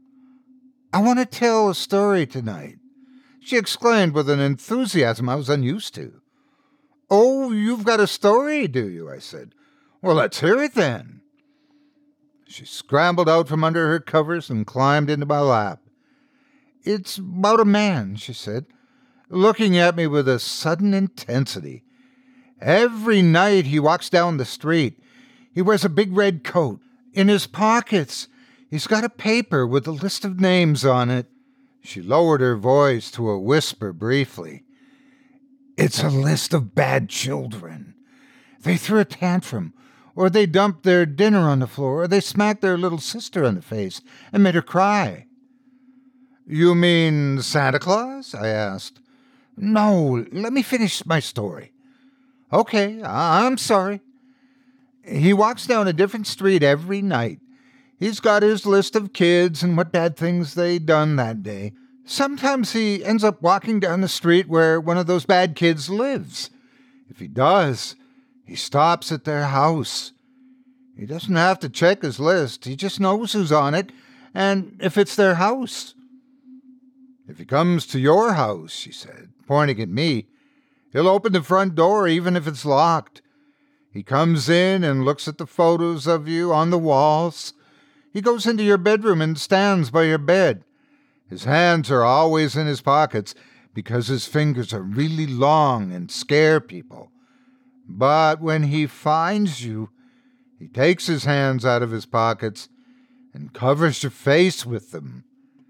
I want to tell a story tonight, she exclaimed with an enthusiasm I was unused to. Oh, you've got a story, do you? I said. Well, let's hear it then. She scrambled out from under her covers and climbed into my lap. It's about a man, she said, looking at me with a sudden intensity. Every night he walks down the street. He wears a big red coat. In his pockets, he's got a paper with a list of names on it. She lowered her voice to a whisper briefly. It's a list of bad children. They threw a tantrum, or they dumped their dinner on the floor, or they smacked their little sister on the face and made her cry. You mean Santa Claus? I asked. No, let me finish my story. Okay, I'm sorry. He walks down a different street every night. He's got his list of kids and what bad things they done that day. Sometimes he ends up walking down the street where one of those bad kids lives. If he does, he stops at their house. He doesn't have to check his list. He just knows who's on it and if it's their house. If he comes to your house, she said, pointing at me, he'll open the front door even if it's locked. He comes in and looks at the photos of you on the walls. He goes into your bedroom and stands by your bed. His hands are always in his pockets because his fingers are really long and scare people. But when he finds you, he takes his hands out of his pockets and covers your face with them.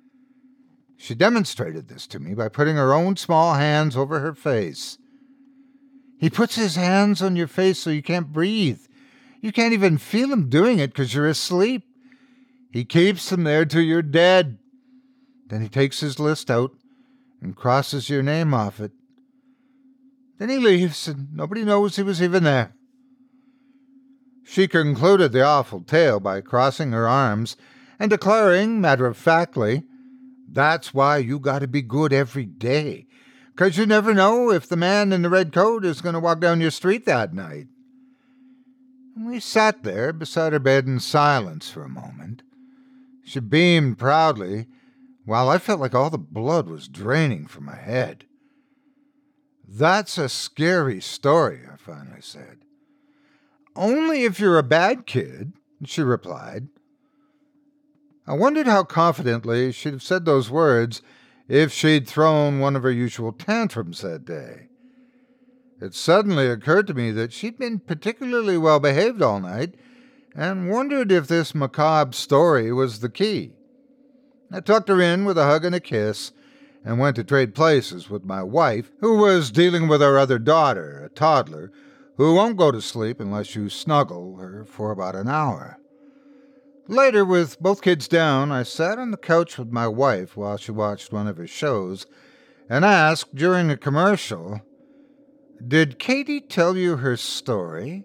She demonstrated this to me by putting her own small hands over her face. He puts his hands on your face so you can't breathe. You can't even feel him doing it because you're asleep. He keeps them there till you're dead. Then he takes his list out and crosses your name off it. Then he leaves, and nobody knows he was even there. She concluded the awful tale by crossing her arms and declaring, matter-of-factly, "That's why you got to be good every day, 'cause you never know if the man in the red coat is going to walk down your street that night." And we sat there beside her bed in silence for a moment. She beamed proudly, while I felt like all the blood was draining from my head. "That's a scary story," I finally said. "Only if you're a bad kid," she replied. I wondered how confidently she'd have said those words if she'd thrown one of her usual tantrums that day. It suddenly occurred to me that she'd been particularly well behaved all night, and wondered if this macabre story was the key. I tucked her in with a hug and a kiss, and went to trade places with my wife, who was dealing with our other daughter, a toddler, who won't go to sleep unless you snuggle her for about an hour. Later, with both kids down, I sat on the couch with my wife while she watched one of her shows, and asked during a commercial, "Did Katie tell you her story?"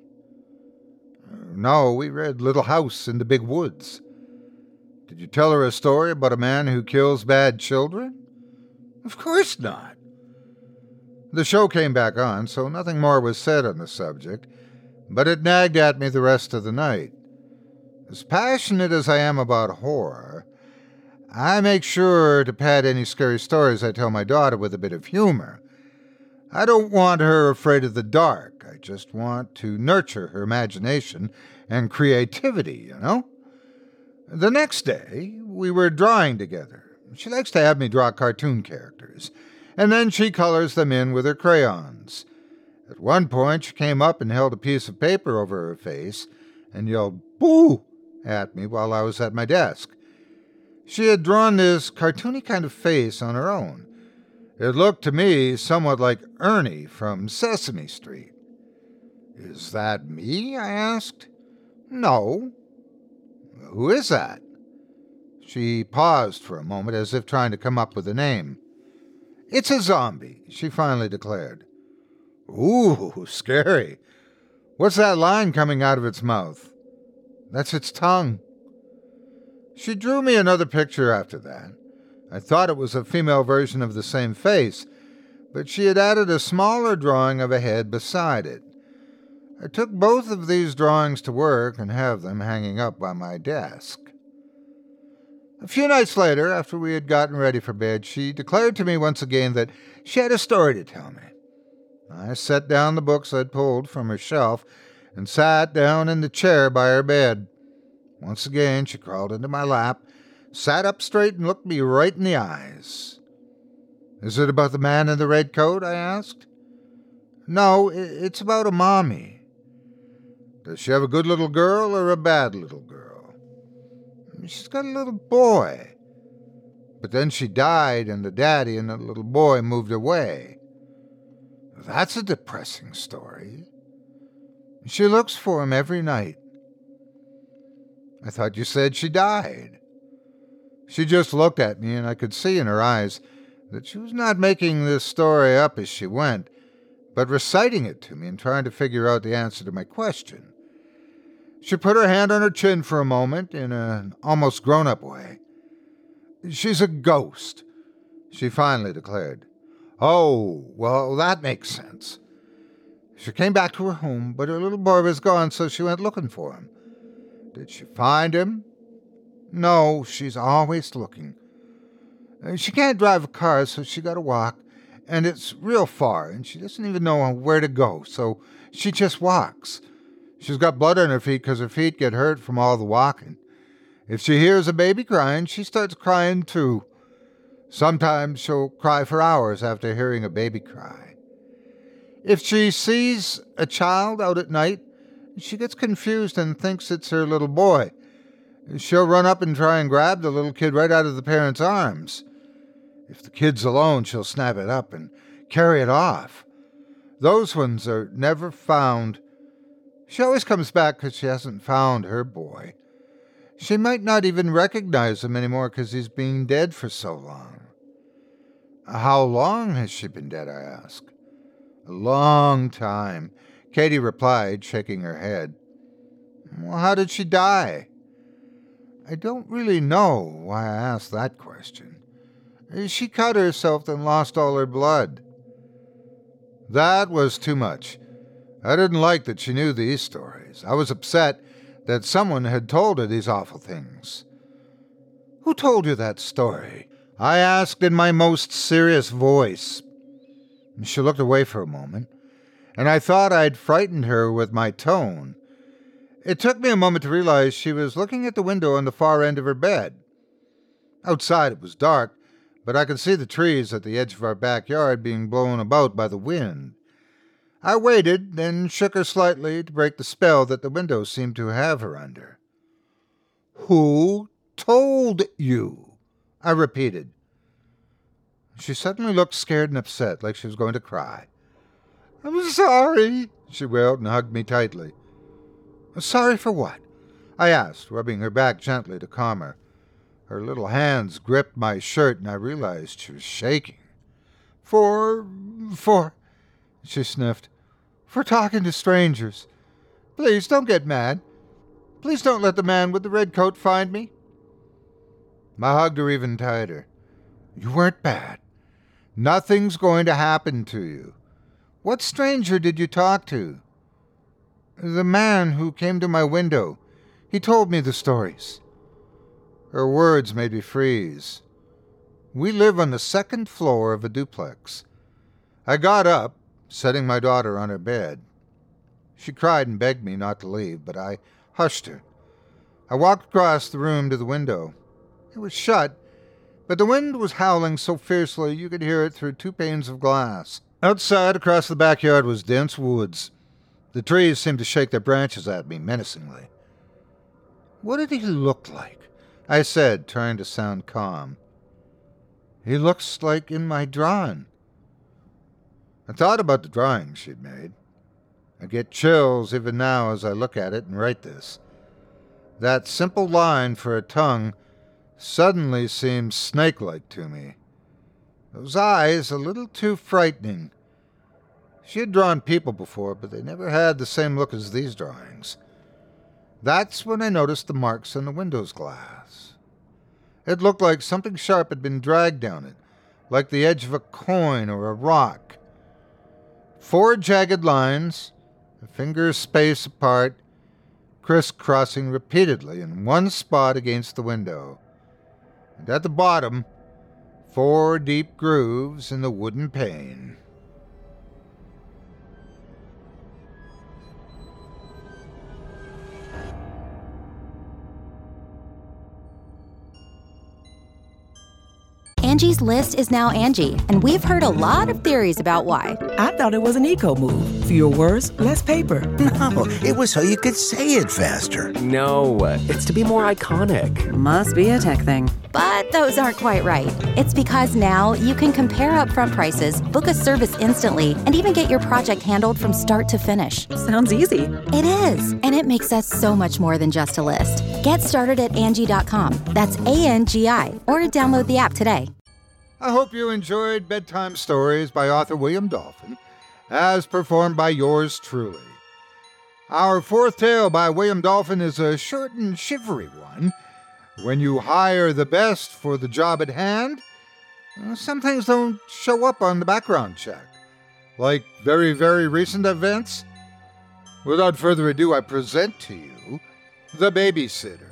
"No, we read Little House in the Big Woods." "Did you tell her a story about a man who kills bad children?" "Of course not." The show came back on, so nothing more was said on the subject, but it nagged at me the rest of the night. As passionate as I am about horror, I make sure to pad any scary stories I tell my daughter with a bit of humor. I don't want her afraid of the dark. I just want to nurture her imagination and creativity, you know? The next day, we were drawing together. She likes to have me draw cartoon characters, and then she colors them in with her crayons. At one point, she came up and held a piece of paper over her face and yelled, "Boo!" at me while I was at my desk. She had drawn this cartoony kind of face on her own. It looked to me somewhat like Ernie from Sesame Street. "Is that me?" I asked. "No." "Who is that?" She paused for a moment as if trying to come up with a name. "It's a zombie," she finally declared. "Ooh, scary. What's that line coming out of its mouth?" "That's its tongue." She drew me another picture after that. I thought it was a female version of the same face, but she had added a smaller drawing of a head beside it. I took both of these drawings to work and have them hanging up by my desk. A few nights later, after we had gotten ready for bed, she declared to me once again that she had a story to tell me. I set down the books I'd pulled from her shelf and sat down in the chair by her bed. Once again, she crawled into my lap, sat up straight, and looked me right in the eyes. "Is it about the man in the red coat?" I asked. "No, it's about a mommy." "Does she have a good little girl or a bad little girl?" "She's got a little boy. But then she died, and the daddy and the little boy moved away." "That's a depressing story." "She looks for him every night." "I thought you said she died." She just looked at me, and I could see in her eyes that she was not making this story up as she went, but reciting it to me and trying to figure out the answer to my question. She put her hand on her chin for a moment in an almost grown-up way. "She's a ghost," she finally declared. "Oh, well, that makes sense." She came back to her home, but her little boy was gone, so she went looking for him. "Did she find him?" "No, she's always looking. She can't drive a car, so she got to walk, and it's real far, and she doesn't even know where to go, so she just walks. She's got blood on her feet because her feet get hurt from all the walking. If she hears a baby crying, she starts crying too. Sometimes she'll cry for hours after hearing a baby cry. If she sees a child out at night, she gets confused and thinks it's her little boy. She'll run up and try and grab the little kid right out of the parent's arms. If the kid's alone, she'll snap it up and carry it off. Those ones are never found. She always comes back because she hasn't found her boy. She might not even recognize him anymore because he's been dead for so long. How long has she been dead, I ask. A long time, Katie replied, shaking her head. Well, how did she die? I don't really know why I asked that question. She cut herself and lost all her blood. That was too much. I didn't like that she knew these stories. I was upset that someone had told her these awful things. Who told you that story? I asked in my most serious voice. She looked away for a moment, and I thought I'd frightened her with my tone. It took me a moment to realize she was looking at the window on the far end of her bed. Outside it was dark, but I could see the trees at the edge of our backyard being blown about by the wind. I waited, then shook her slightly to break the spell that the window seemed to have her under. Who told you? I repeated. She suddenly looked scared and upset, like she was going to cry. I'm sorry, she wailed and hugged me tightly. Sorry for what? I asked, rubbing her back gently to calm her. Her little hands gripped my shirt, and I realized she was shaking. For... for... she sniffed. For talking to strangers. Please, don't get mad. Please don't let the man with the red coat find me. I hugged her even tighter. You weren't bad. Nothing's going to happen to you. What stranger did you talk to? The man who came to my window. He told me the stories. Her words made me freeze. We live on the second floor of a duplex. I got up, setting my daughter on her bed. She cried and begged me not to leave, but I hushed her. I walked across the room to the window. It was shut, but the wind was howling so fiercely you could hear it through two panes of glass. Outside, across the backyard, was dense woods. The trees seemed to shake their branches at me menacingly. What did he look like? I said, trying to sound calm. He looks like in my drawing. I thought about the drawing she'd made. I get chills even now as I look at it and write this. That simple line for a tongue suddenly seems snake-like to me. Those eyes a little too frightening. She had drawn people before, but they never had the same look as these drawings. That's when I noticed the marks on the window's glass. It looked like something sharp had been dragged down it, like the edge of a coin or a rock. Four jagged lines, a finger's space apart, crisscrossing repeatedly in one spot against the window. And at the bottom, four deep grooves in the wooden pane. Angie's List is now Angie, and we've heard a lot of theories about why. I thought it was an eco move. Fewer words, less paper. No, it was so you could say it faster. No, it's to be more iconic. Must be a tech thing. But those aren't quite right. It's because now you can compare upfront prices, book a service instantly, and even get your project handled from start to finish. Sounds easy. It is, and it makes us so much more than just a list. Get started at Angie dot com. That's A N G I, or download the app today. I hope you enjoyed Bedtime Stories by author William Dolphin, as performed by yours truly. Our fourth tale by William Dolphin is a short and shivery one. When you hire the best for the job at hand, some things don't show up on the background check, like very, very recent events. Without further ado, I present to you The Babysitter.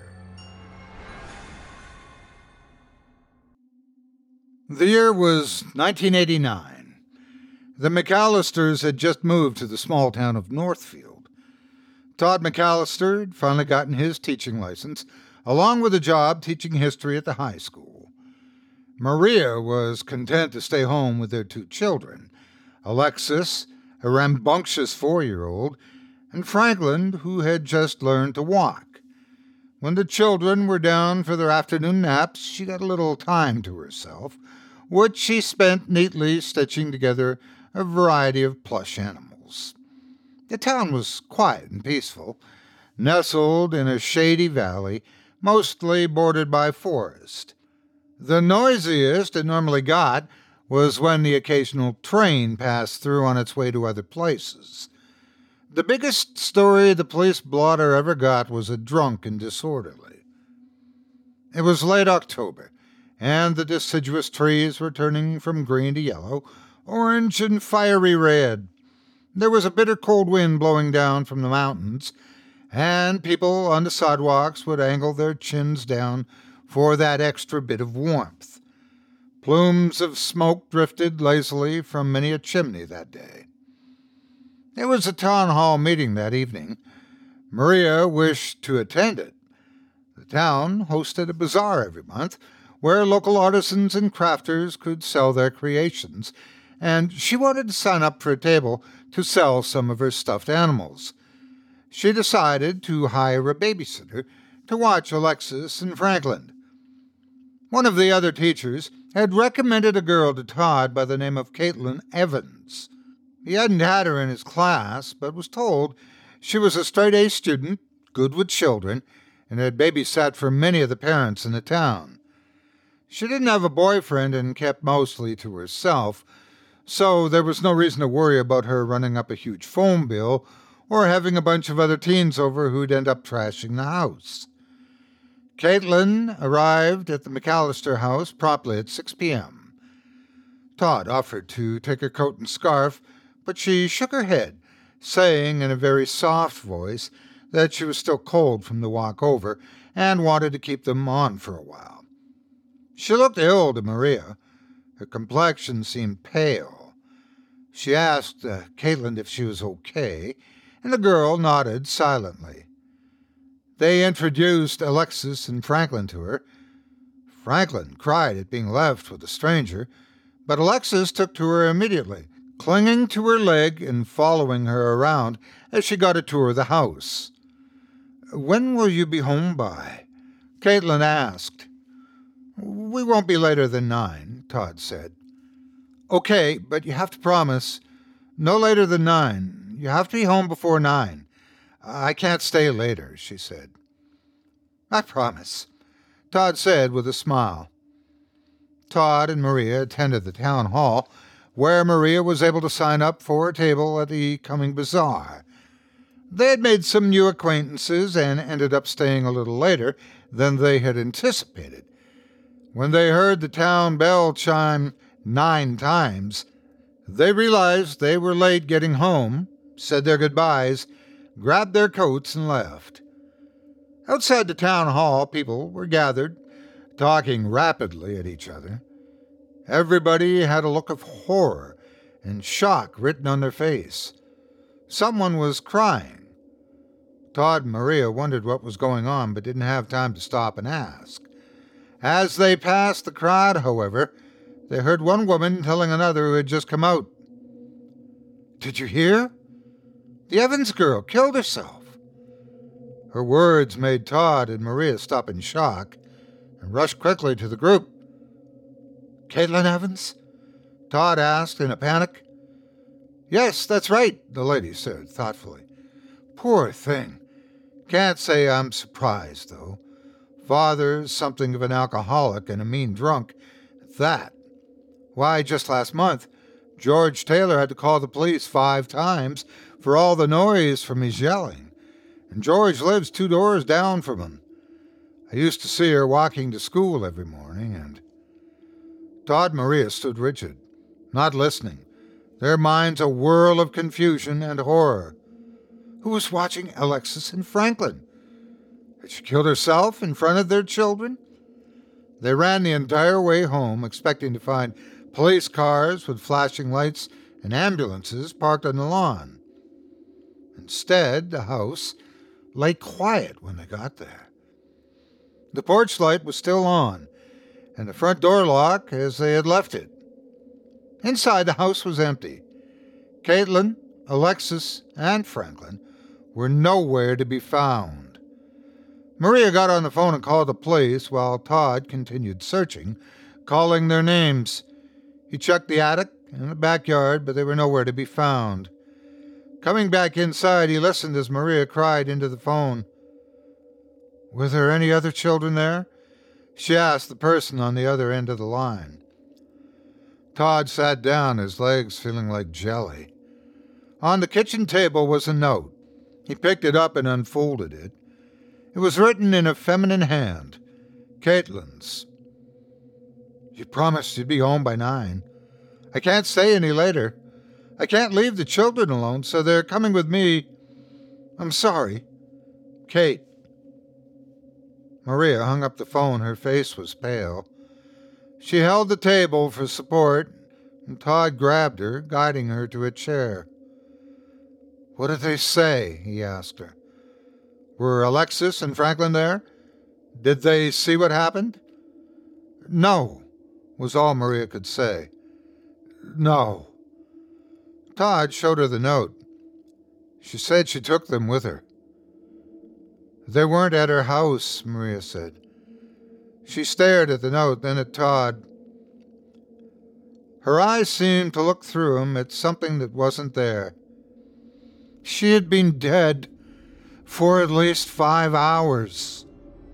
The year was nineteen eighty-nine. The McAllisters had just moved to the small town of Northfield. Todd McAllister had finally gotten his teaching license, along with a job teaching history at the high school. Maria was content to stay home with their two children, Alexis a rambunctious four-year-old, and Franklin, who had just learned to walk. When the children were down for their afternoon naps, she got a little time to herself, which she spent neatly stitching together a variety of plush animals. The town was quiet and peaceful, nestled in a shady valley, mostly bordered by forest. The noisiest it normally got was when the occasional train passed through on its way to other places. The biggest story the police blotter ever got was a drunk and disorderly. It was late October, and the deciduous trees were turning from green to yellow, orange and fiery red. There was a bitter cold wind blowing down from the mountains, and people on the sidewalks would angle their chins down for that extra bit of warmth. Plumes of smoke drifted lazily from many a chimney that day. There was a town hall meeting that evening. Maria wished to attend it. The town hosted a bazaar every month where local artisans and crafters could sell their creations, and she wanted to sign up for a table to sell some of her stuffed animals. She decided to hire a babysitter to watch Alexis and Franklin. One of the other teachers had recommended a girl to Todd by the name of Caitlin Evans. He hadn't had her in his class, but was told she was a straight-A student, good with children, and had babysat for many of the parents in the town. She didn't have a boyfriend and kept mostly to herself, so there was no reason to worry about her running up a huge phone bill or having a bunch of other teens over who'd end up trashing the house. Caitlin arrived at the McAllister house promptly at six p.m. Todd offered to take her coat and scarf, but she shook her head, saying in a very soft voice that she was still cold from the walk over and wanted to keep them on for a while. She looked ill to Maria. Her complexion seemed pale. She asked uh, Caitlin if she was okay, and the girl nodded silently. They introduced Alexis and Franklin to her. Franklin cried at being left with a stranger, but Alexis took to her immediately, clinging to her leg and following her around as she got a tour of the house. "When will you be home by?" Caitlin asked. "We won't be later than nine," Todd said. "Okay, but you have to promise. No later than nine. You have to be home before nine. I can't stay later," she said. "I promise," Todd said with a smile. Todd and Maria attended the town hall, where Maria was able to sign up for a table at the coming bazaar. They had made some new acquaintances and ended up staying a little later than they had anticipated. When they heard the town bell chime nine times, they realized they were late getting home, said their goodbyes, grabbed their coats, and left. Outside the town hall, people were gathered, talking rapidly at each other. Everybody had a look of horror and shock written on their face. Someone was crying. Todd and Maria wondered what was going on, but didn't have time to stop and ask. As they passed the crowd, however, they heard one woman telling another who had just come out, "Did you hear? The Evans girl killed herself." Her words made Todd and Maria stop in shock and rush quickly to the group. "Caitlin Evans?" Todd asked in a panic. "Yes, that's right," the lady said thoughtfully. "Poor thing. Can't say I'm surprised, though. Father's something of an alcoholic and a mean drunk, at that. Why, just last month, George Taylor had to call the police five times for all the noise from his yelling, and George lives two doors down from him. I used to see her walking to school every morning, and..." Todd and Maria stood rigid, not listening, their minds a whirl of confusion and horror. Who was watching Alexis and Franklin? Had she killed herself in front of their children? They ran the entire way home, expecting to find police cars with flashing lights and ambulances parked on the lawn. Instead, the house lay quiet when they got there. The porch light was still on, and the front door locked as they had left it. Inside, the house was empty. Caitlin, Alexis and Franklin were nowhere to be found. Maria got on the phone and called the police while Todd continued searching, calling their names. He checked the attic and the backyard, but they were nowhere to be found. Coming back inside, he listened as Maria cried into the phone. "Were there any other children there?" she asked the person on the other end of the line. Todd sat down, his legs feeling like jelly. On the kitchen table was a note. He picked it up and unfolded it. It was written in a feminine hand. Caitlin's. "You promised you'd be home by nine. I can't stay any later. I can't leave the children alone, so they're coming with me. I'm sorry. Kate." Maria hung up the phone. Her face was pale. She held the table for support, and Todd grabbed her, guiding her to a chair. "What did they say?" he asked her. "Were Alexis and Franklin there? Did they see what happened?" "No," was all Maria could say. "No." Todd showed her the note. She said she took them with her. "They weren't at her house," Maria said. She stared at the note, then at Todd. Her eyes seemed to look through him at something that wasn't there. She had been dead for at least five hours.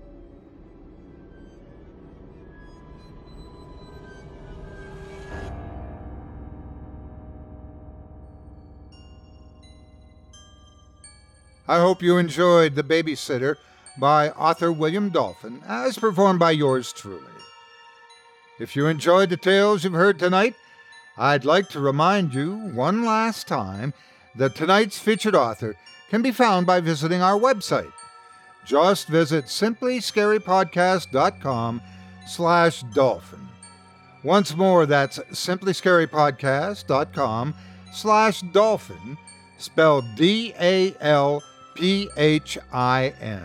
I hope you enjoyed The Babysitter by author William Dolphin, as performed by yours truly. If you enjoyed the tales you've heard tonight, I'd like to remind you one last time that tonight's featured author can be found by visiting our website. Just visit simply scary podcast dot com slash dolphin. Once more, that's simply scary podcast dot com slash dolphin, spelled D A L P H I N.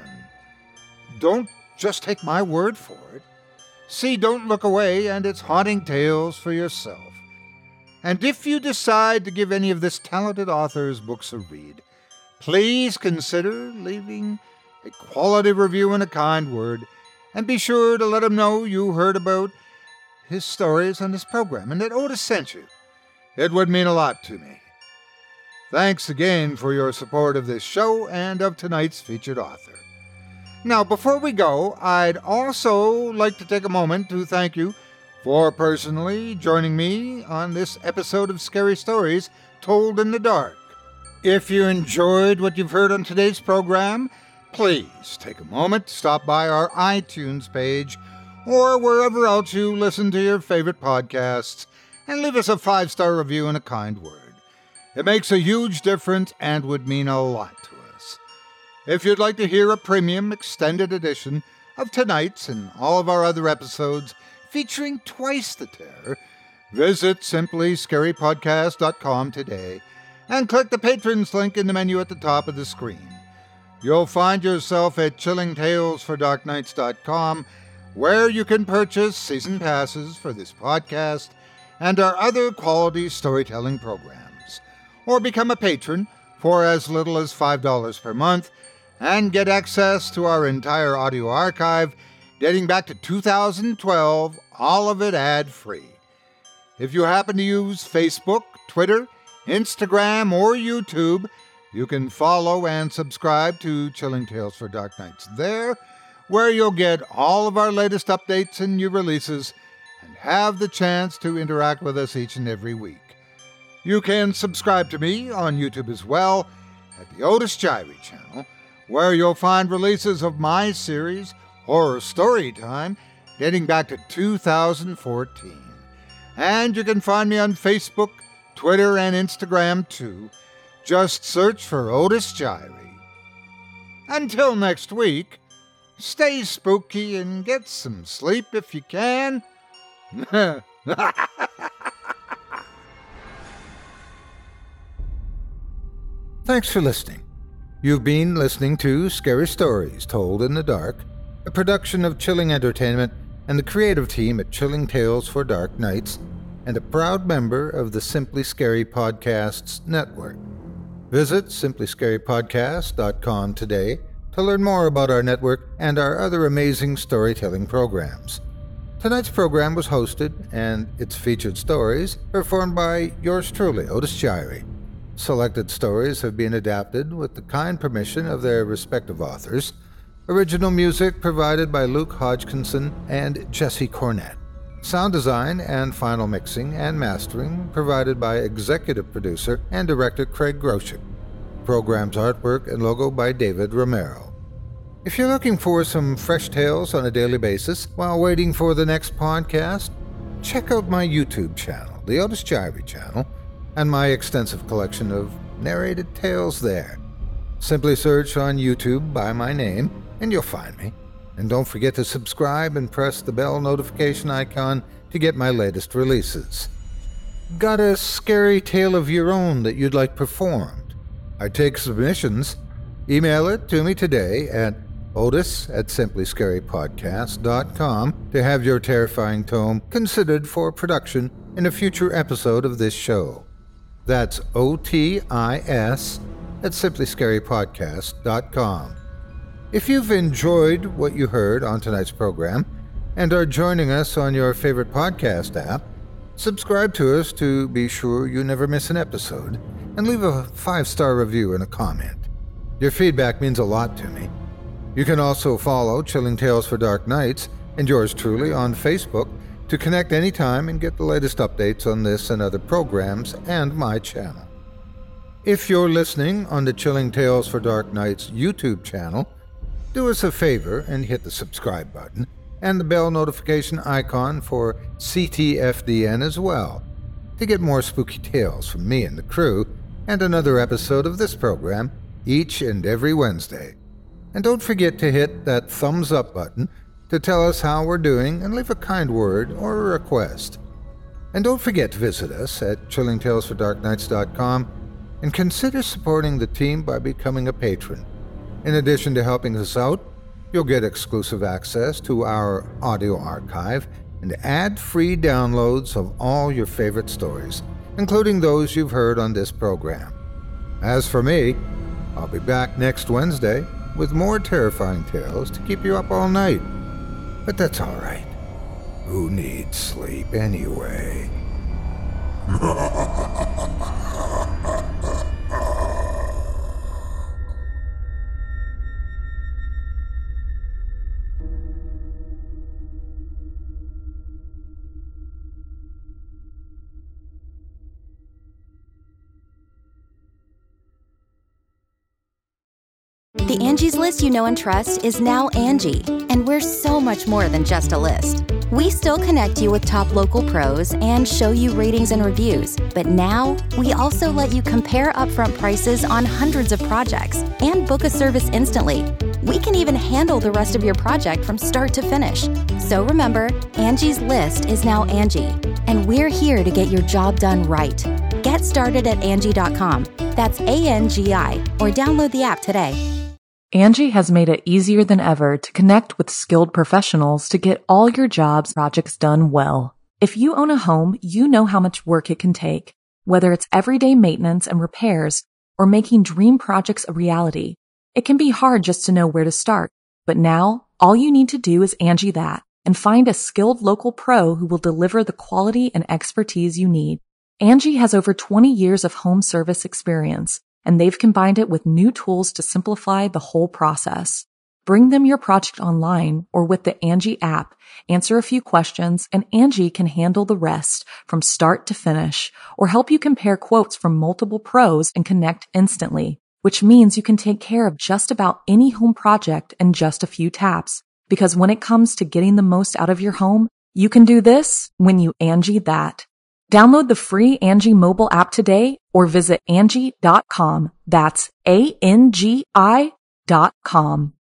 Don't just take my word for it. See Don't Look Away and its haunting tales for yourself. And if you decide to give any of this talented author's books a read, please consider leaving a quality review and a kind word, and be sure to let him know you heard about his stories on this program and that Otis sent you. It would mean a lot to me. Thanks again for your support of this show and of tonight's featured author. Now, before we go, I'd also like to take a moment to thank you for personally joining me on this episode of Scary Stories Told in the Dark. If you enjoyed what you've heard on today's program, please take a moment to stop by our iTunes page or wherever else you listen to your favorite podcasts and leave us a five-star review and a kind word. It makes a huge difference and would mean a lot to us. If you'd like to hear a premium extended edition of tonight's and all of our other episodes featuring twice the terror, visit simply scary podcast dot com today and click the Patrons link in the menu at the top of the screen. You'll find yourself at chilling tales for dark nights dot com, where you can purchase season passes for this podcast and our other quality storytelling programs. Or become a patron for as little as five dollars per month and get access to our entire audio archive dating back to two thousand twelve, all of it ad-free. If you happen to use Facebook, Twitter, Instagram, or YouTube, you can follow and subscribe to Chilling Tales for Dark Nights there, where you'll get all of our latest updates and new releases and have the chance to interact with us each and every week. You can subscribe to me on YouTube as well at the Otis Jiry channel, where you'll find releases of my series, Horror Storytime, dating back to two thousand fourteen. And you can find me on Facebook, Twitter, and Instagram too. Just search for Otis Jiry. Until next week, stay spooky and get some sleep if you can. Thanks for listening. You've been listening to Scary Stories Told in the Dark, a production of Chilling Entertainment and the creative team at Chilling Tales for Dark Nights, and a proud member of the Simply Scary Podcasts Network. Visit simply scary podcast dot com today to learn more about our network and our other amazing storytelling programs. Tonight's program was hosted and its featured stories performed by yours truly, Otis Jiry. Selected stories have been adapted with the kind permission of their respective authors. Original music provided by Luke Hodgkinson and Jesse Cornett. Sound design and final mixing and mastering provided by executive producer and director Craig Groshek. Program's artwork and logo by David Romero. If you're looking for some fresh tales on a daily basis while waiting for the next podcast, check out my YouTube channel, the Otis Jiry channel, and my extensive collection of narrated tales there. Simply search on YouTube by my name, and you'll find me. And don't forget to subscribe and press the bell notification icon to get my latest releases. Got a scary tale of your own that you'd like performed? I take submissions. Email it to me today at otis at simply scary podcast dot com to have your terrifying tome considered for production in a future episode of this show. That's O T I S at simply scary podcast dot com. If you've enjoyed what you heard on tonight's program and are joining us on your favorite podcast app, subscribe to us to be sure you never miss an episode, and leave a five-star review and a comment. Your feedback means a lot to me. You can also follow Chilling Tales for Dark Nights and yours truly on Facebook to connect anytime and get the latest updates on this and other programs and my channel. If you're listening on the Chilling Tales for Dark Nights YouTube channel, do us a favor and hit the subscribe button and the bell notification icon for C T F D N as well to get more spooky tales from me and the crew and another episode of this program each and every Wednesday. And don't forget to hit that thumbs up button to tell us how we're doing and leave a kind word or a request. And don't forget to visit us at chilling tales for dark nights dot com and consider supporting the team by becoming a patron. In addition to helping us out, you'll get exclusive access to our audio archive and ad-free downloads of all your favorite stories, including those you've heard on this program. As for me, I'll be back next Wednesday with more terrifying tales to keep you up all night. But that's all right. Who needs sleep anyway? The Angie's List you know and trust is now Angie, and we're so much more than just a list. We still connect you with top local pros and show you ratings and reviews, but now we also let you compare upfront prices on hundreds of projects and book a service instantly. We can even handle the rest of your project from start to finish. So remember, Angie's List is now Angie, and we're here to get your job done right. Get started at Angie dot com. That's A N G I, or download the app today. Angie has made it easier than ever to connect with skilled professionals to get all your jobs projects done well. If you own a home, you know how much work it can take, whether it's everyday maintenance and repairs or making dream projects a reality. It can be hard just to know where to start, but now all you need to do is Angie that and find a skilled local pro who will deliver the quality and expertise you need. Angie has over twenty years of home service experience, and they've combined it with new tools to simplify the whole process. Bring them your project online or with the Angie app, answer a few questions, and Angie can handle the rest from start to finish, or help you compare quotes from multiple pros and connect instantly, which means you can take care of just about any home project in just a few taps. Because when it comes to getting the most out of your home, you can do this when you Angie that. Download the free Angie mobile app today or visit Angie dot com. That's A N G I dot com.